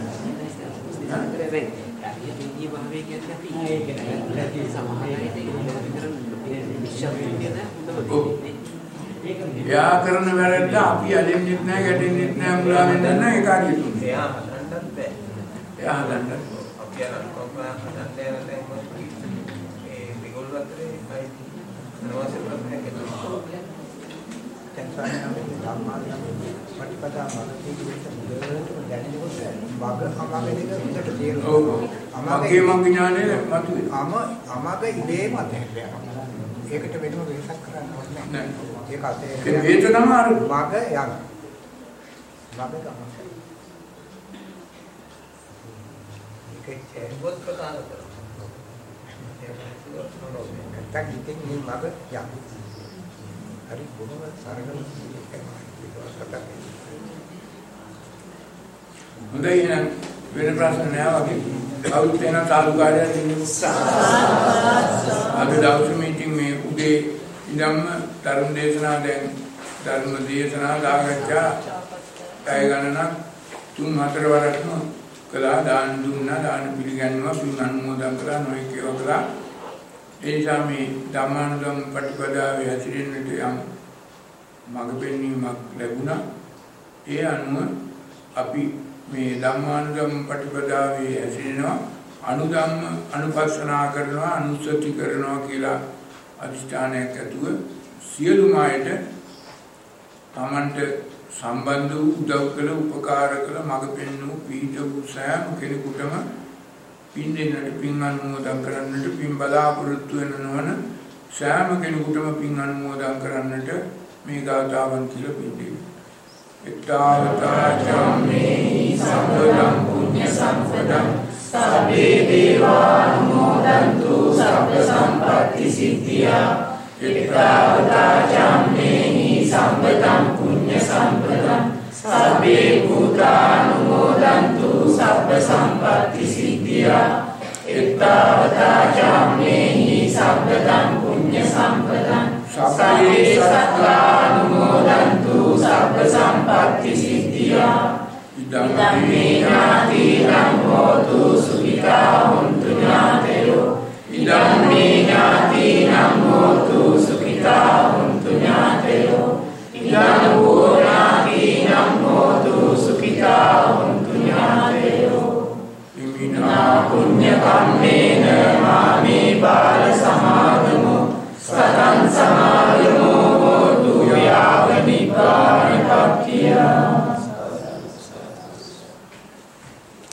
යා කරන වැරද්ද අපි අදින්නෙත් නැහැ ගැටෙන්නෙත් නැහැ මුලා වෙන්නේ නැහැ ඒක හරියට එයා හදන්නත් බෑ එයා හදන්න අපි අර කොම්පා හදන්න යන දැන් මේ මේගොල්ලෝ අතරේ අයි අනවශ්‍ය ප්‍රශ්නයක් එනවා දැන් සාමාන්‍යයෙන් ධර්මාලයම ප්‍රතිපදා මාර්ගයේ විදිහට දැනෙනකොට වග අමග දෙක විතර තේරෙනවා අමගේ මං ඥානේ මතුවේ අමග ඉබේම අතහැරලා ඒකට වෙනම වෙනසක් කරන්න ඕනේ නැහැ ඒක අතේ ඒ වේදනම අර මග යන මග ගන්න ඒකේ පොත් ප්‍රකාශ කරනවා නැත්නම් ඉතින් මේ මග යන හරි බොහොම සරල හොඳයි එහෙනම් වෙන ප්‍රශ්න නැහැ වගේ කවුරුත් වෙන සාදුකාරයක් අද දවසේ මීටින් මේ උදේ ඉඳන්ම ධර්ම දේශනා දැන් ධර්ම දේශනා සාකච්ඡා පැය ගණනක් 3-4 වරක්ම කළා දාන දුන්නා දාන පිළිගන්නවා පින් අනුමෝදන් කළා නොයෙක් ඒවා කළා ඒ නිසා මේ ධම්මානුධම්ම ප්‍රතිපදාවේ හැසිරෙන්නට යම් මඟ පෙන්වීමක් ලැබුණා ඒ අනුව අපි මේ ධම්මානුධම්ම ප්‍රතිපදාවේ හැසිරෙනවා අනුධම්ම අනුපස්සනා කරනවා අනුස්සති කරනවා කියලා අධිෂ්ඨානයක් ඇතුව සියලුම අයට තමන්ට සම්බන්ධ වූ උදව් කළ උපකාර කළ මඟ පෙන්වූ පීඨ වූ සෑම කෙනෙකුටම පින් දෙන්නට පින් අනුමෝදන් කරන්නට පින් බලාපොරොත්තු වෙන නොවන සෑම කෙනෙකුටම පින් අනුමෝදන් කරන්නට මේ ගාථාවන් කියලා පින් දෙන්න. එක්තාවතා චම්මේහි සම්පදං පුඤ්ඤ සම්පදං සබ්බේ දේවානුමෝදන්තු සබ්බ සම්පත්ති සිද්ධියා එක්තාවතා චම්මේහි සම්පදං පුඤ්ඤ සම්පදං සබ්බේ භූතානුමෝදන්තු සබ්බ සම්පත්ති සිද්ධියා එක්තාවතා චම්මේහි සම්පදං පුඤ්ඤ සම්පදං සබ්බේ සත්තානුමෝදන්තු සබ්බ සම්පත්ති සිද්ධියා ඉදම්මේ ඥාතිනං හෝතු සුඛිතා හොන්තු ඥාතයෝ ඉදම්මේ ඥාතිනං හෝතු සුඛිතා හොන්තු ඥාතයෝ ඉදං වූ ඥාතිනං හෝතු සුඛිතා හොන්තු ඥාතයෝ ඉමිනා පුඤ්ඤ කම්මේන මාමේ